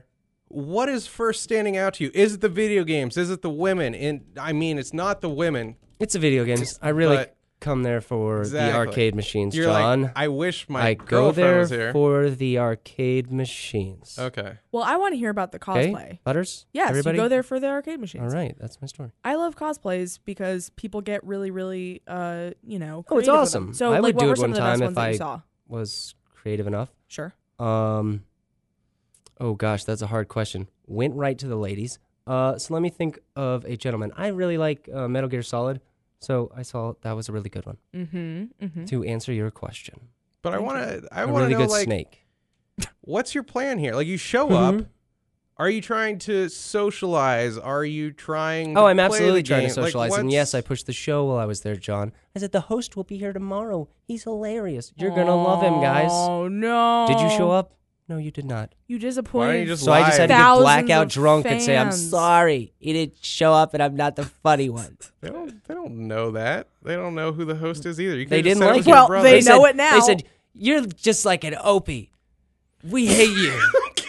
what is first standing out to you? Is it the video games? Is it the women? And I mean, it's not the women. It's a video games. I really But- come there for Exactly. the arcade machines, You're John. like, I wish my I go girlfriend there was here. for the arcade machines. Okay. Well, I want to hear about the Okay, cosplay. Butters? Yes, Everybody? you go there for the arcade machines. All right, that's my story. I love cosplays because people get really, really, uh, you know, Oh, it's creative with awesome. them. So, I like, would what do were it some one of the best time ones if that you I saw? was creative enough. Sure. Um, oh gosh, that's a hard question. Went right to the ladies. Uh, so let me think of a gentleman. I really like uh, Metal Gear Solid, so I saw that was a really good one. Mm-hmm. Mm-hmm. To answer your question, But I Thank want to. I a want to really know good like, snake. what's your plan here? Like, you show Mhm. up. Are you trying to socialize? Are you trying? To Oh, I'm play absolutely the trying to game? Like, socialize. and what's- yes, I pushed the show while I was there, John. I said the host will be here tomorrow. He's hilarious. You're gonna love him, guys. Oh no! Did you show up? No, you did not. You disappointed. you just So I just had to get Thousands blackout of drunk and say, "I'm fans. sorry, he didn't show up, and I'm not the funny one." They don't. They don't know that. They don't know who the host is either. You They could've just didn't said it like was it. your Well, brother. they know said, it now. They said, "You're just like an Opie. We hate you."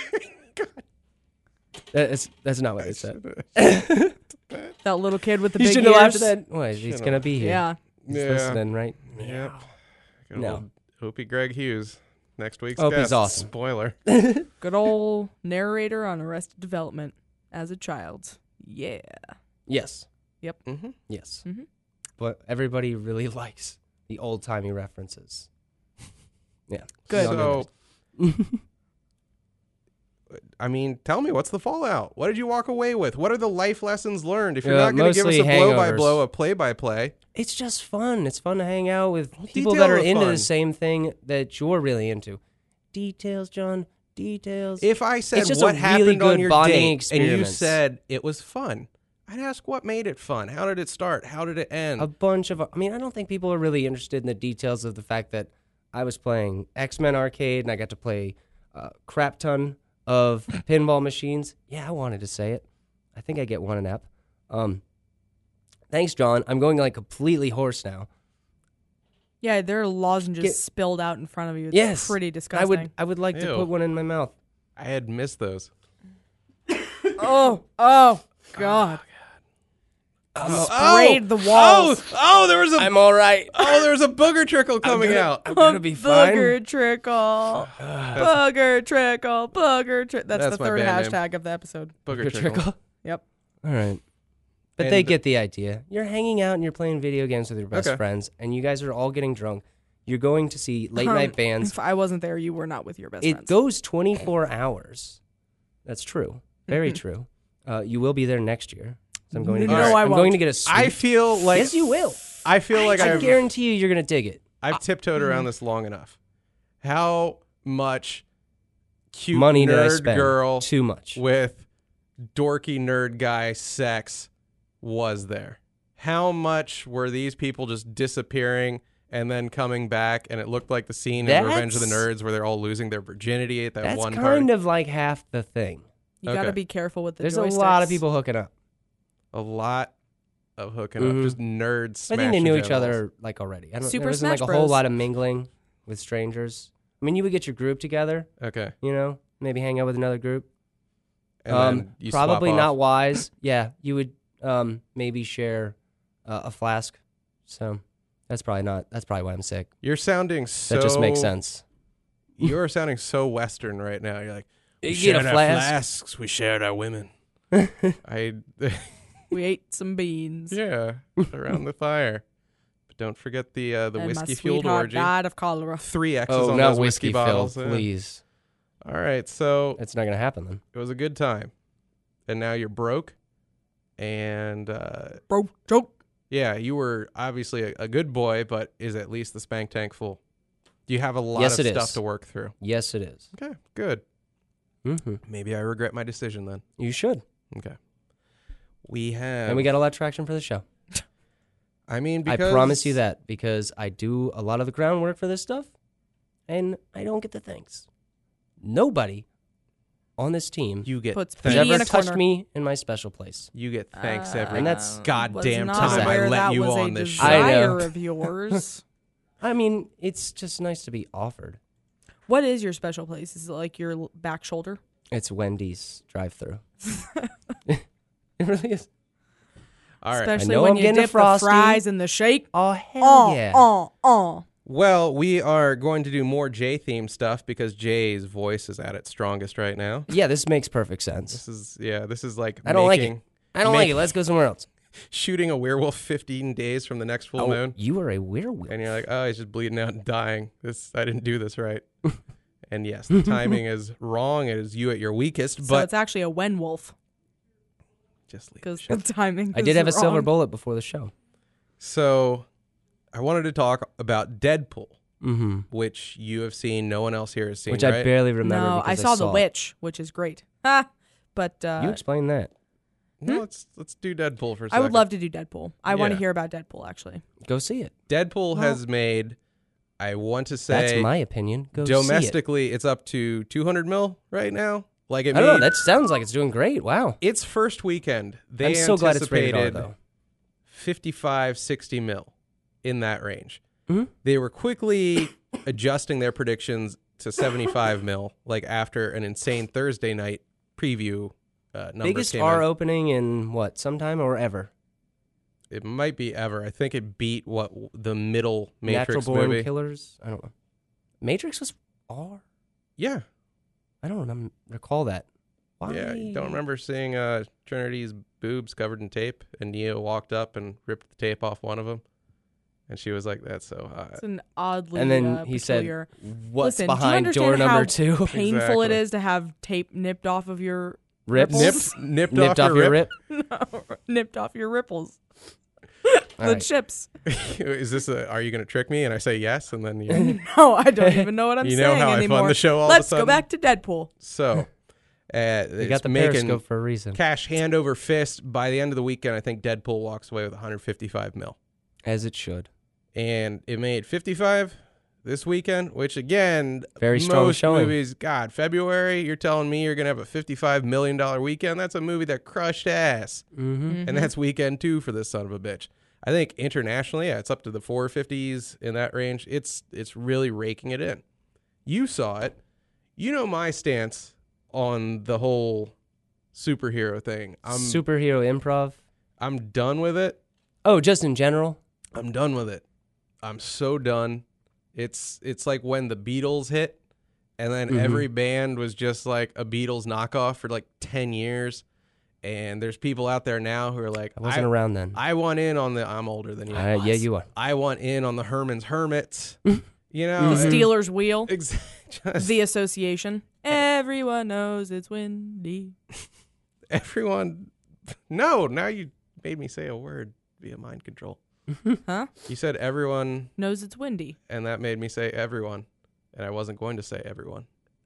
That's that's not what they said. that little kid with the You big shouldn't have laughed ears. at that. Well, he's gonna be here. Yeah. He's Yeah. listening, right? Yep. Good No. old Opie Greg Hughes. Next week's Opie's guest. awesome. Spoiler. Good old narrator on Arrested Development as a child. Yeah. Yes. Mm-hmm. Yes. Mhm. But everybody really likes the old timey references. Yeah. Good. We all know So, I mean, tell me, what's the fallout? What did you walk away with? What are the life lessons learned? If you're Uh, not going to give us a mostly blow by hangovers. blow, a play by play, it's just fun. It's fun to hang out with Well, people detail that are the into fun. the same thing that you're really into. Details, John. Details. if I said It's just what a happened really on good your bonding date and you experience. said it was fun, I'd ask what made it fun. How did it start? How did it end? a bunch of. I mean, I don't think people are really interested in the details of the fact that I was playing X-Men Arcade and I got to play a crap ton of pinball machines. Yeah, I wanted to say it. I think I get one an app. Um, thanks, John. I'm going like completely hoarse now. Yeah, there are lozenges Get- spilled out in front of you. It's Yes, pretty disgusting. I would. I would like to Ew. put one in my mouth. I had missed those. Oh, oh, God. Oh, Sprayed the walls. Oh, oh, there was a I'm all right. oh, there was a booger trickle coming gonna- out. I'm gonna be fine. Booger trickle. Booger trickle. Booger trickle. That's, That's the my third band name. hashtag of the episode. Booger Good trickle. trickle. Yep. All right. But And- they get the idea. You're hanging out and you're playing video games with your best Okay. friends, and you guys are all getting drunk. You're going to see late Um, night bands. If I wasn't there, you were not with your best It friends. goes twenty-four hours. That's true. Very Mhm. true. Uh, you will be there next year. So I'm going to No, get, I I'm won't. going to get a suite. I feel like yes, you will. I feel like I I've guarantee you, you're going to dig it. I've tiptoed around this long enough. How much cute Money did I nerd spend? girl Too much. with dorky nerd guy sex was there? How much were these people just disappearing and then coming back, and it looked like the scene in Revenge of the That's- Nerds where they're all losing their virginity at that That's one kind party? of like half the thing. You got to Okay. be careful with the There's joysticks. a lot of people hooking up. A lot of hooking Mhm. up, just nerds. I think they smashing knew each genitals. other like already. I don't, Super there wasn't like Smash a whole Bros. lot of mingling with strangers. I mean, you would get your group together, Okay, you know, maybe hang out with another group. and um, then you swap probably off. not wise. Yeah, you would um, maybe share uh, a flask. So that's probably not. That's probably why I'm sick. You're sounding so. That just makes sense. You're sounding so Western right now. You're like, we You get shared a our flask. flasks. We shared our women. I, We ate some beans. yeah, around the fire. But don't forget the uh, the and whiskey my fueled sweetheart orgy. died of cholera. Three X's Oh, on not those whiskey, whiskey bottles. filled, Yeah. please. All right, so That's not gonna happen then. it was a good time, and now you're broke, and uh, Bro, joke. yeah, you were obviously a, a good boy, but is at least the spank tank full? You have a lot Yes, of it stuff is. to work through. Yes, it is. Okay, good. Mm-hmm. Maybe I regret my decision then. You should. Okay. We have. And we got a lot of traction for the show. I mean, because I promise you that because I do a lot of the groundwork for this stuff, and I don't get the thanks. Nobody on this team you get Puts has Petey thanks. in ever a touched corner. me in my special place. You get thanks Uh, every And that's- goddamn was not time I aware let that you was on a this show. I know. desire of yours. I mean, it's just nice to be offered. What is your special place? Is it like your l- back shoulder? It's Wendy's drive-through. It really is. All right. Especially know when I'm you getting a dip the Frosty. fries in the shake. Oh, hell Oh, yeah. oh, oh. Well, we are going to do more Jay-themed stuff because Jay's voice is at its strongest right now. Yeah, this makes perfect sense. This is, yeah, this is like I don't making, like it. I don't like make- it. Let's go somewhere else. shooting a werewolf fifteen days from the next full Oh, moon. you are a werewolf. And you're like, oh, he's just bleeding out and dying. This I didn't do this right. And yes, the timing is wrong. It is you at your weakest, So but it's actually a Wen wolf just leave. because the timing. I is did have a wrong. silver bullet before the show. So I wanted to talk about Deadpool, Mm-hmm. which you have seen. No one else here has seen, Which right? I barely remember. No, I because saw the it. witch, which is great. Ha! But uh, You explain that. No, let's let's do Deadpool for a second. I would love to do Deadpool. I want to Yeah. hear about Deadpool actually. Go see it. Deadpool Well- has made, I want to That's say, my opinion. Go see it. domestically, it's up to two hundred mil right now. Like it I don't know. made That sounds like it's doing great. Wow. its first weekend. They I'm so glad it's rated R, anticipated though. fifty-five, sixty mil in that range. Mhm. They were quickly adjusting their predictions to seventy-five mil, like after an insane Thursday night preview uh, number Biggest came R in. opening in what, sometime or ever? It might be ever. I think it beat what the middle Natural Matrix Born movie. Killers? I don't know. Matrix was R? Yeah, I don't remem- recall that. Why? yeah. You don't remember seeing uh, Trinity's boobs covered in tape, and Neo walked up and ripped the tape off one of them, and she was like, "That's so hot." It's an oddly And then uh, he peculiar. said, what's Listen, do you behind understand door number how two? painful it Exactly. is to have tape nipped off of your Rips. ripples? Nipped, nipped, Nipped off, off your your rip. rip? No, nipped off your ripples. All the right. chips. Is this a? Are you going to trick me? And I say yes, and then you, No, I don't even know what I'm you know saying how anymore. I fund the show all of a Let's sudden. go back to Deadpool. So, uh, You it's got the making periscope for a reason. cash hand over fist. By the end of the weekend, I think Deadpool walks away with one hundred fifty-five mil, As it should. and it made fifty-five this weekend. Which again, Very strong most showing. movies. God, February, you're telling me you're going to have a fifty-five million dollar weekend? That's a movie that crushed ass, Mm-hmm. and that's weekend two for this son of a bitch. I think internationally, yeah, it's up to the four fifties in that range. It's it's really raking it in. You saw it. You know my stance on the whole superhero thing. I'm Superhero improv. I'm done with it. Oh, just in general? I'm done with it. I'm so done. It's it's like when the Beatles hit, and then Mhm. every band was just like a Beatles knockoff for like ten years. And there's people out there now who are like, I wasn't I, around then. I want in on the. I'm older than you. Uh, yeah, you are. I want in on the Herman's Hermits. You know, The and- Steelers wheel. Ex- just The association. Everyone knows it's windy. everyone. No, now you made me say a word via mind control. Huh? You said everyone, Knows it's windy. and that made me say everyone, and I wasn't going to say everyone.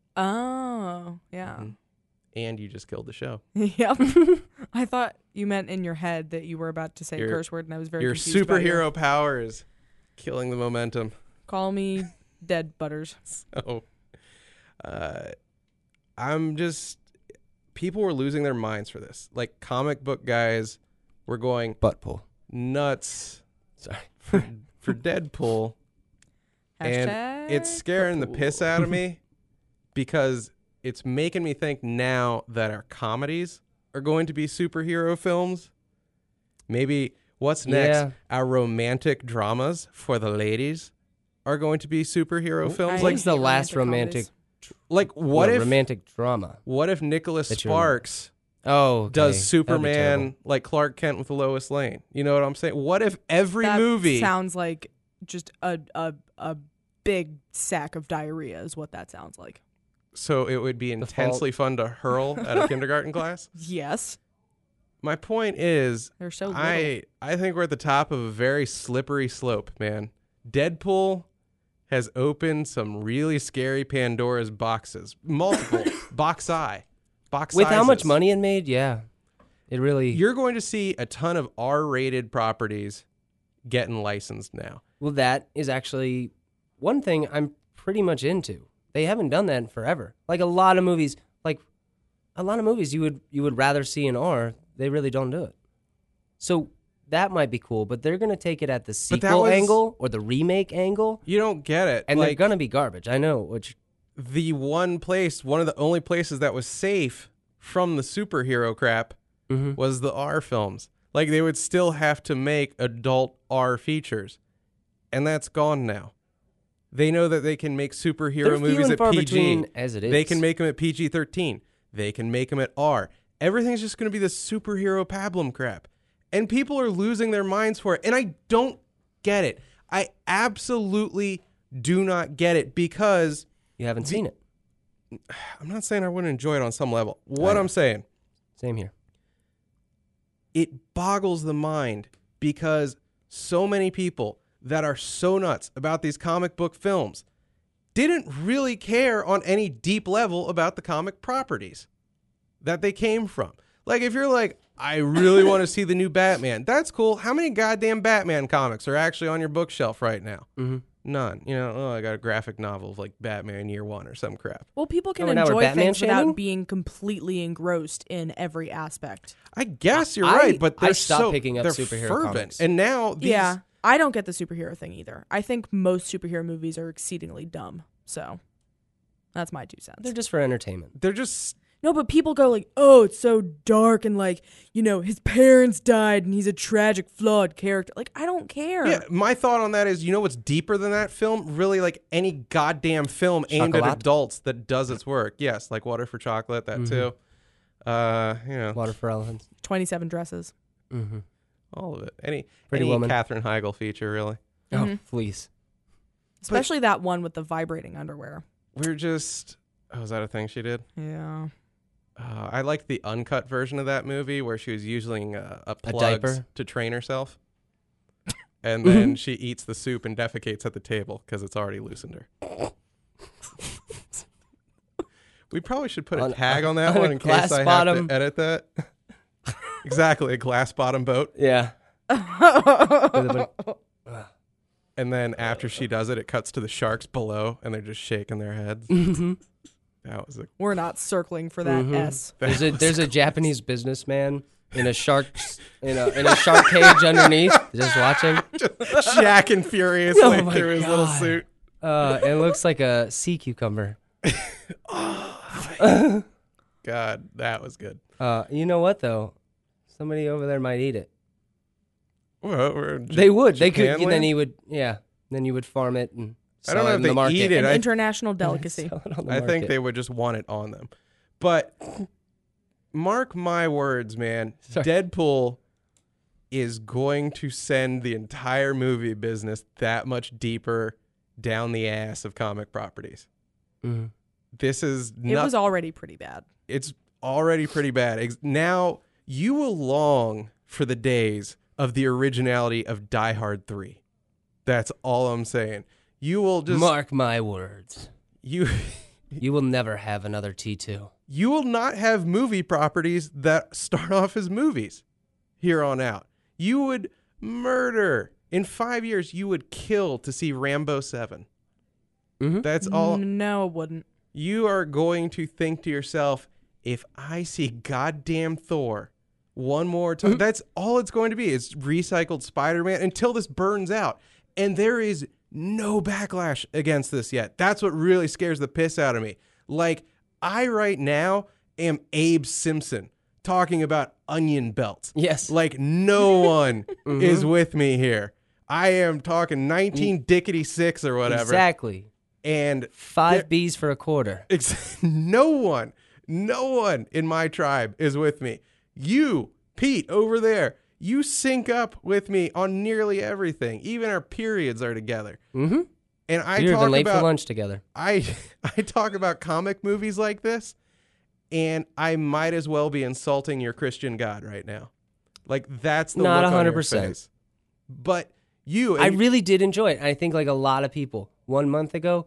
Oh, yeah. Mhm. And you just killed the show. Yep. I thought you meant in your head that you were about to say Your- a curse word, and I was very Your confused about you. superhero power is killing the momentum. Call me Dead Butters. So, uh, I'm just. People were losing their minds for this. Like comic book guys were going Butt pull. nuts Sorry. for, for Deadpool. And Hashtag it's scaring the piss out of me because it's making me think now that our comedies are going to be superhero films. Maybe what's next? Yeah. Our romantic dramas for the ladies are going to be superhero films. I Like, What's the hate last romantic romantic, like what well, if romantic drama? what if Nicholas That you're- Sparks Oh, okay. does That'd be Superman terrible. like Clark Kent with Lois Lane? You know what I'm saying? What if every that movie sounds like just a a a big sack of diarrhea is what that sounds like. so it would be intensely fun to hurl at a kindergarten class? Yes, My point is they're so little. I I think we're at the top of a very slippery slope, man. Deadpool has opened some really scary Pandora's boxes. Multiple box eye. Box With how much sizes. money it made, yeah. It really. You're going to see a ton of R-rated properties getting licensed now. Well, that is actually one thing I'm pretty much into. They haven't done that in forever. Like a lot of movies, like a lot of movies you would you would rather see in R, they really don't do it. So that might be cool, but they're going to take it at the But that sequel was- angle or the remake angle, You don't get it. and they're like, going to be garbage. I know, which the one place, one of the only places that was safe from the superhero crap Mm-hmm. was the R films. Like, they would still have to make adult R features, and that's gone now. They know that they can make superhero They're movies few and at far P G. between as it is. They can make them at P G thirteen. They can make them at R. Everything's just going to be this superhero pablum crap. And people are losing their minds for it. And I don't get it. I absolutely do not get it because You haven't seen it. I'm not saying I wouldn't enjoy it on some level. What I'm saying, Same here. it boggles the mind because so many people that are so nuts about these comic book films didn't really care on any deep level about the comic properties that they came from. Like, if you're like, I really want to see the new Batman, that's cool. How many goddamn Batman comics are actually on your bookshelf right now? Mm-hmm. None. You know, oh, I got a graphic novel of like Batman Year One or some crap. Well, people can Oh, now we're enjoy Batman things shaming? without being completely engrossed in every aspect. I guess you're I- right, but I they're stopped so, picking up they're superhero fervent. comics. And now these, Yeah, I don't get the superhero thing either. I think most superhero movies are exceedingly dumb. So that's my two cents. They're just for entertainment. they're just No, but people go like, oh, it's so dark and like, you know, his parents died and he's a tragic, flawed character. Like, I don't care. yeah. My thought on that is, you know what's deeper than that film? Really, like any goddamn film aimed at Chocolat? adults that does its work. Yes, like Water for Chocolate, that too. Uh, you know, Water for Elephants. twenty-seven Dresses. Mm-hmm. all of it. Any Pretty any Woman. Katherine Heigl feature, really. Oh, please. Especially that one with the vibrating underwear. We're just. Oh, is that a thing she did? Yeah. Uh, I liked the uncut version of that movie where she was using uh, a A plugs diaper? to train herself, and then she eats the soup and defecates at the table because it's already loosened her. We probably should put a On- tag on that on a one in case glass I bottom. have to edit that. Exactly, a glass bottom boat. Yeah. And then after she does it, it cuts to the sharks below, and they're just shaking their heads. Mm-hmm. That was a We're not circling for that Mhm. S. There's a there's a Japanese businessman in a shark in a in a shark cage underneath, just watching. shacking furiously Oh my through his little God. suit. Uh, it looks like a sea cucumber. God, that was good. Uh, you know what though? Somebody over there might eat it. Well, we're in They would. They could. Japan Then land? he would. Yeah. Then you would farm it and I sell don't know it if in they the market. eat it. An I- international delicacy. Sell it on the I think market. they would just want it on them. But mark my words, man. Sorry. Deadpool is going to send the entire movie business that much deeper down the ass of comic properties. Mhm. This is It not, was already pretty bad. it's already pretty bad. Ex- Now you will long for the days of the originality of Die Hard three. That's all I'm saying. You will just Mark my words. you You will never have another T two. you will not have movie properties that start off as movies here on out. You would murder. In five years, you would kill to see Rambo seven. Mhm. That's all. No, it wouldn't. You are going to think to yourself, if I see goddamn Thor one more time, that's all it's going to be. It's recycled Spider-Man until this burns out. And there is no backlash against this yet. That's what really scares the piss out of me. Like, I right now am Abe Simpson talking about onion belts. Yes. Like, no one is with me here. I am talking nineteen dickety six or whatever. Exactly. And Five There- B's for a quarter. Ex- no one, no one in my tribe is with me. You, Pete, over there, you sync up with me on nearly everything. Even our periods are together. Mm-hmm. And I You're talk even late about for lunch together. I I talk about comic movies like this, and I might as well be insulting your Christian God right now. Like, that's the Not look on your one hundred percent. face. But you, I and- really did enjoy it. I think like a lot of people one month ago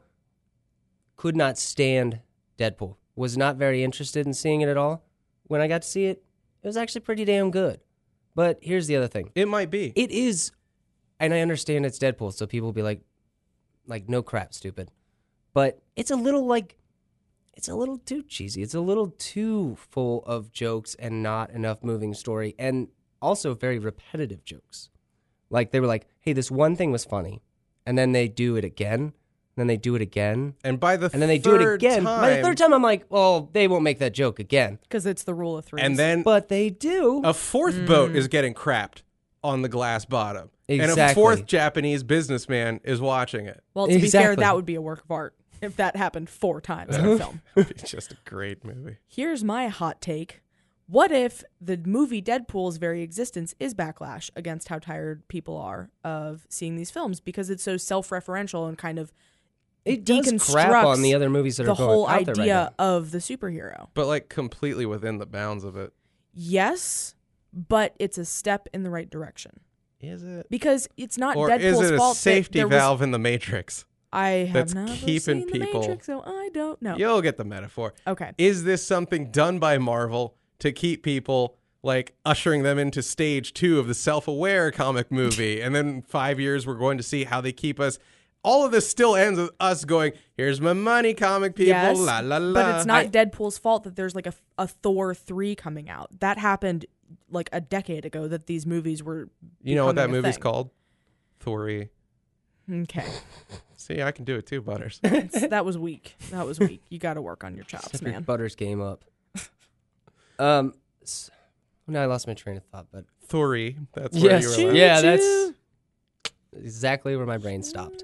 could not stand Deadpool. Was not very interested in seeing it at all. When I got to see it, it was actually pretty damn good. But here's the other thing. it might be. It is, and I understand it's Deadpool, so people will be like, like, no crap, stupid. But it's a little like, it's a little too cheesy. It's a little too full of jokes and not enough moving story, and also very repetitive jokes. Like, they were like, hey, this one thing was funny, and then they do it again. then they do it again, And by the and then they do it third again. time, By the third time, I'm like, well, they won't make that joke again. Because it's the rule of three. and then But they do. a fourth boat is getting crapped on the glass bottom. And a Exactly. fourth Japanese businessman is watching it. well, to be fair, Exactly. that would be a work of art if that happened four times in a film. It's just a great movie. Here's my hot take. What if the movie Deadpool's very existence is backlash against how tired people are of seeing these films because it's so self-referential and kind of It does crap deconstructs on the other movies that the are going whole out there right idea now. of the superhero? But like completely within the bounds of it. Yes, but it's a step in the right direction Is it? because it's not Or Deadpool's is it a fault that safety there was- valve in the Matrix? I have that's never keeping seen people- the Matrix, so I don't know. You'll get the metaphor. Okay. Is this something done by Marvel to keep people like ushering them into stage two of the self-aware comic movie? And then in five years, we're going to see how they keep us. All of this still ends with us going, here's my money, comic people, Yes, la, la, la. but it's not I- Deadpool's fault that there's like a, a Thor three coming out. That happened like a decade ago that these movies were You know what that becoming a movie's thing. called? Thor. Okay. See, I can do it too, Butters. It's- that was weak. That was weak. You got to work on your chops, Step your man. Butters game up. um, s- now I lost my train of thought, but Thor. That's where yes, you were last. yeah, that's exactly where my brain stopped.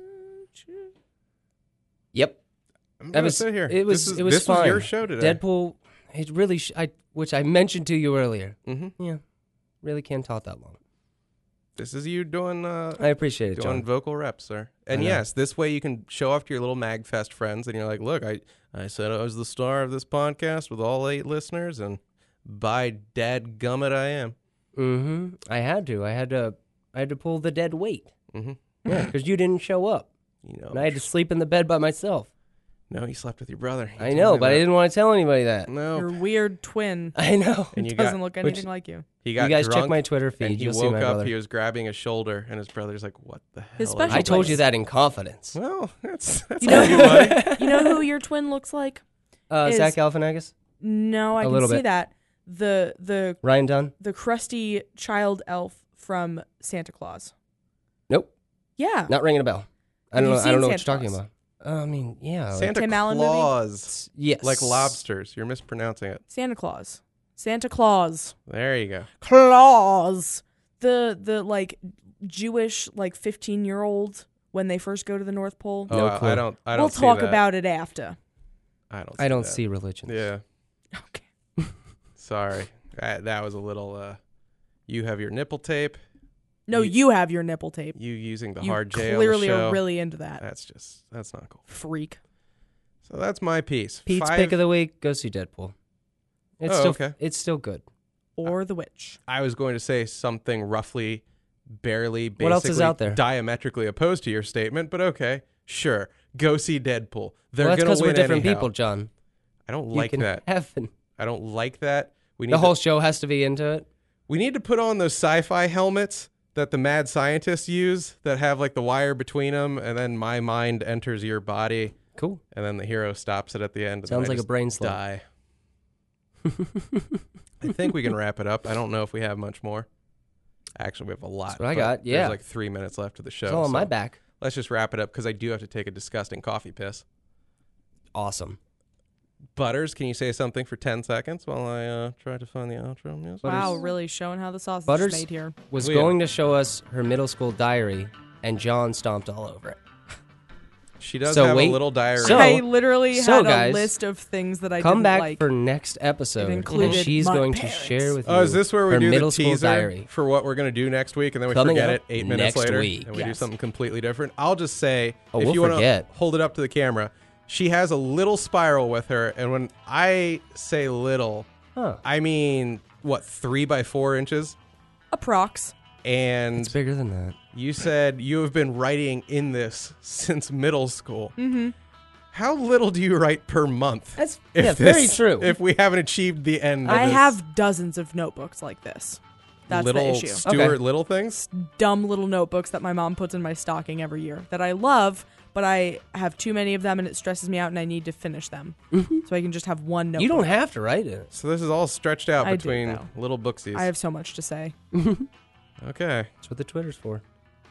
Yep, I'm that gonna was sit here. it. Was this is, it was this fine. was your show today. Deadpool, it really, sh- I which I mentioned to you earlier. Mm-hmm. Yeah, really can't talk that long. This is you doing uh, I appreciate it, doing John. vocal reps, sir. And know. yes, this way you can show off to your little MagFest friends, and you're like, "Look, I, I said I was the star of this podcast with all eight listeners, and by dad gummit, I am." Mm-hmm. I had to. I had to. I had to pull the dead weight. Mm-hmm. Yeah, because you didn't show up, You know, and I had to sleep in the bed by myself. no, you slept with your brother. You I told know, me but I that. didn't want to tell anybody that. No, Your weird twin I know. and you doesn't got look which- anything like you. he got You guys drunk, check my Twitter and feed. he You'll see woke my up. brother. He was grabbing his shoulder, and his brother's like, "What the hell?" His is special I this?" told you place. that in confidence. Well, that's that's You know- on you, buddy. You know who your twin looks like? Uh, Is- Zach Galifianakis, No, I A can little see bit. that. The the Ryan Dunn. the crusty child elf from Santa Claus. Nope, Yeah. not ringing a bell. I Have don't you know. I seen don't know what Santa you're talking Claus? about. Uh, I mean, yeah, like- Santa Tim Allen movie? Claus, yes, like lobsters. You're mispronouncing it. Santa Claus. Santa Claus. There you go. Claus. The the like Jewish like fifteen year old when they first go to the North Pole. Oh, No I- clue. I don't. I don't. we'll see talk that. about it after. I don't. I don't that. see religion. Yeah. Okay. Sorry. That, that was a little. Uh, you have your nipple tape. No, You- you, have your nipple tape. You using the You hard J clearly on the show. are really into that. That's just. That's not cool. Freak. So that's my piece. Pete's Five- pick of the week. Go see Deadpool. It's Oh, still okay. it's still good. Or the witch. I was going to say something roughly, barely, basically What else is out there? diametrically opposed to your statement, but okay, sure. Go see Deadpool. They're well, that's gonna because win we're different anyhow. people, John. I don't You like can that. Heaven. I don't like that. We need The whole to, show has to be into it. we need to put on those sci-fi helmets that the mad scientists use that have like the wire between them, and then my mind enters your body, Cool. and then the hero stops it at the end. And Sounds then I like a just brain slug. die. I think we can wrap it up. I don't know if we have much more. Actually, we have a lot. That's what I but got, yeah. There's like three minutes left of the show. It's all on my so back. Let's just wrap it up because I do have to take a disgusting coffee piss. Awesome. Butters, can you say something for ten seconds while I uh, try to find the outro music? Butters- Wow, really showing how the sausage Butters- is made here. Was Well, yeah. going to show us her middle school diary, and John stomped all over it. She does So have wait- a little diary. so- I literally so, had guys, a list of things that I Come didn't back like. for next episode, It and included she's my going parents. to share with you. Oh, is this where we her do middle the school teaser diary. for what we're going to do next week, and then we Coming forget up it eight minutes next later, week. and we do Yes. something completely different? I'll just say, Oh, if we'll you want to forget. hold it up to the camera, she has a little spiral with her, and when I say little, Huh. I mean, what, three by four inches? Approx. And It's bigger than that. you said you have been writing in this since middle school. Mm-hmm. How little do you write per month? That's if yeah, this- very true. If we haven't achieved the end of I this have dozens of notebooks like this. That's little the issue. Stuart Okay. Little things. Dumb little notebooks that my mom puts in my stocking every year that I love, but I have too many of them and it stresses me out and I need to finish them. So I can just have one notebook. you don't have to write it. So this is all stretched out I do, between though. little booksies. I have so much to say. Okay. That's what the Twitter's for.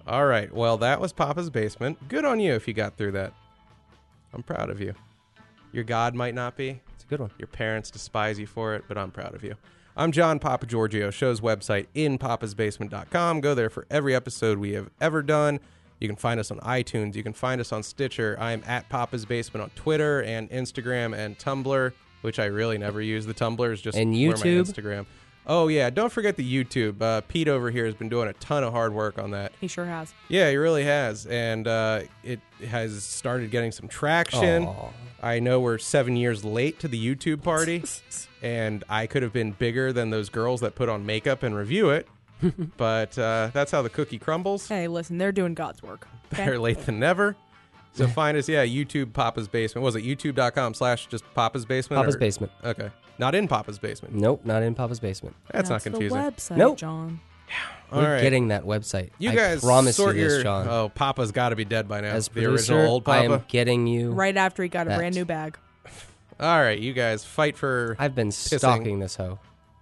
All right. Well, that was Papa's Basement. Good on you if you got through that. I'm proud of you. Your God might not be. It's a good one. Your parents despise you for it, but I'm proud of you. I'm John Papa Giorgio. Show's website in papas basement dot com. Go there for every episode we have ever done. You can find us on iTunes. You can find us on Stitcher. I am at Papa's Basement on Twitter and Instagram and Tumblr, which I really never use. The Tumblr is just And where my YouTube? Instagram. Oh, yeah. Don't forget the YouTube. Uh, Pete over here has been doing a ton of hard work on that. He sure has. Yeah, he really has. And uh, it has started getting some traction. Aw. I know we're seven years late to the YouTube party, and I could have been bigger than those girls that put on makeup and review it. But uh, that's how the cookie crumbles. Hey, listen, they're doing God's work. Okay? Better late than never. So find us, yeah, YouTube Papa's Basement. Was it youtube.com slash just Papa's Basement? Papa's or- Basement. Okay. Not in Papa's Basement. Nope, not in Papa's Basement. That's, not the confusing. website, Nope. John. All We're right. getting that website. You I guys promise sort you this, your, John. Oh, Papa's got to be dead by now. As the producer, original old I Papa. am getting you. Right after he got a That. brand new bag. All right, you guys fight for I've been stalking this hoe.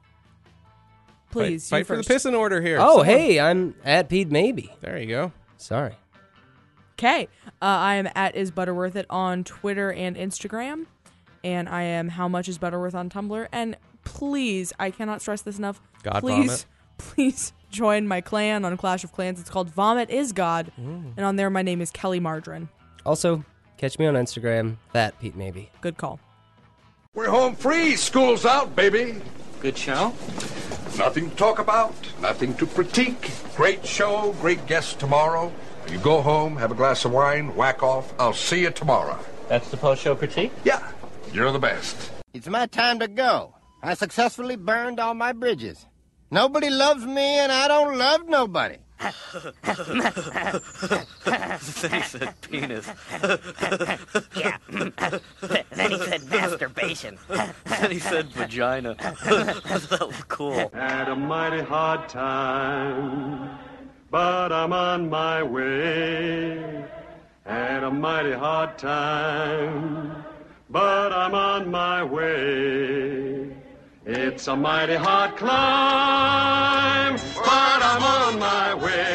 Please, fight, you fight for the first. pissing order here. Oh, Someone- hey, I'm at Pete Maybe. There you go. Sorry. Okay. Uh, I am at Is Butterworth It on Twitter and Instagram. And I am How Much Is Butterworth on Tumblr. And please, I cannot stress this enough. God please, Vomit. please join my clan on Clash of Clans. It's called Vomit is God. And on there, my name is Kelly Margarine. Also, catch me on Instagram, that Pete Maybe. Good call. We're home free. School's out, baby. Good show? Nothing to talk about, nothing to critique. Great show, great guests tomorrow. You go home, have a glass of wine, whack off. I'll see you tomorrow. That's the post-show critique? Yeah, you're the best. It's my time to go. I successfully burned all my bridges. Nobody loves me, and I don't love nobody. Then he said penis. Yeah. Then he said masturbation. Then he said vagina. That was cool. Had a mighty hard time, but I'm on my way. Had a mighty hard time, but I'm on my way. It's a mighty hard climb, but I'm on my way.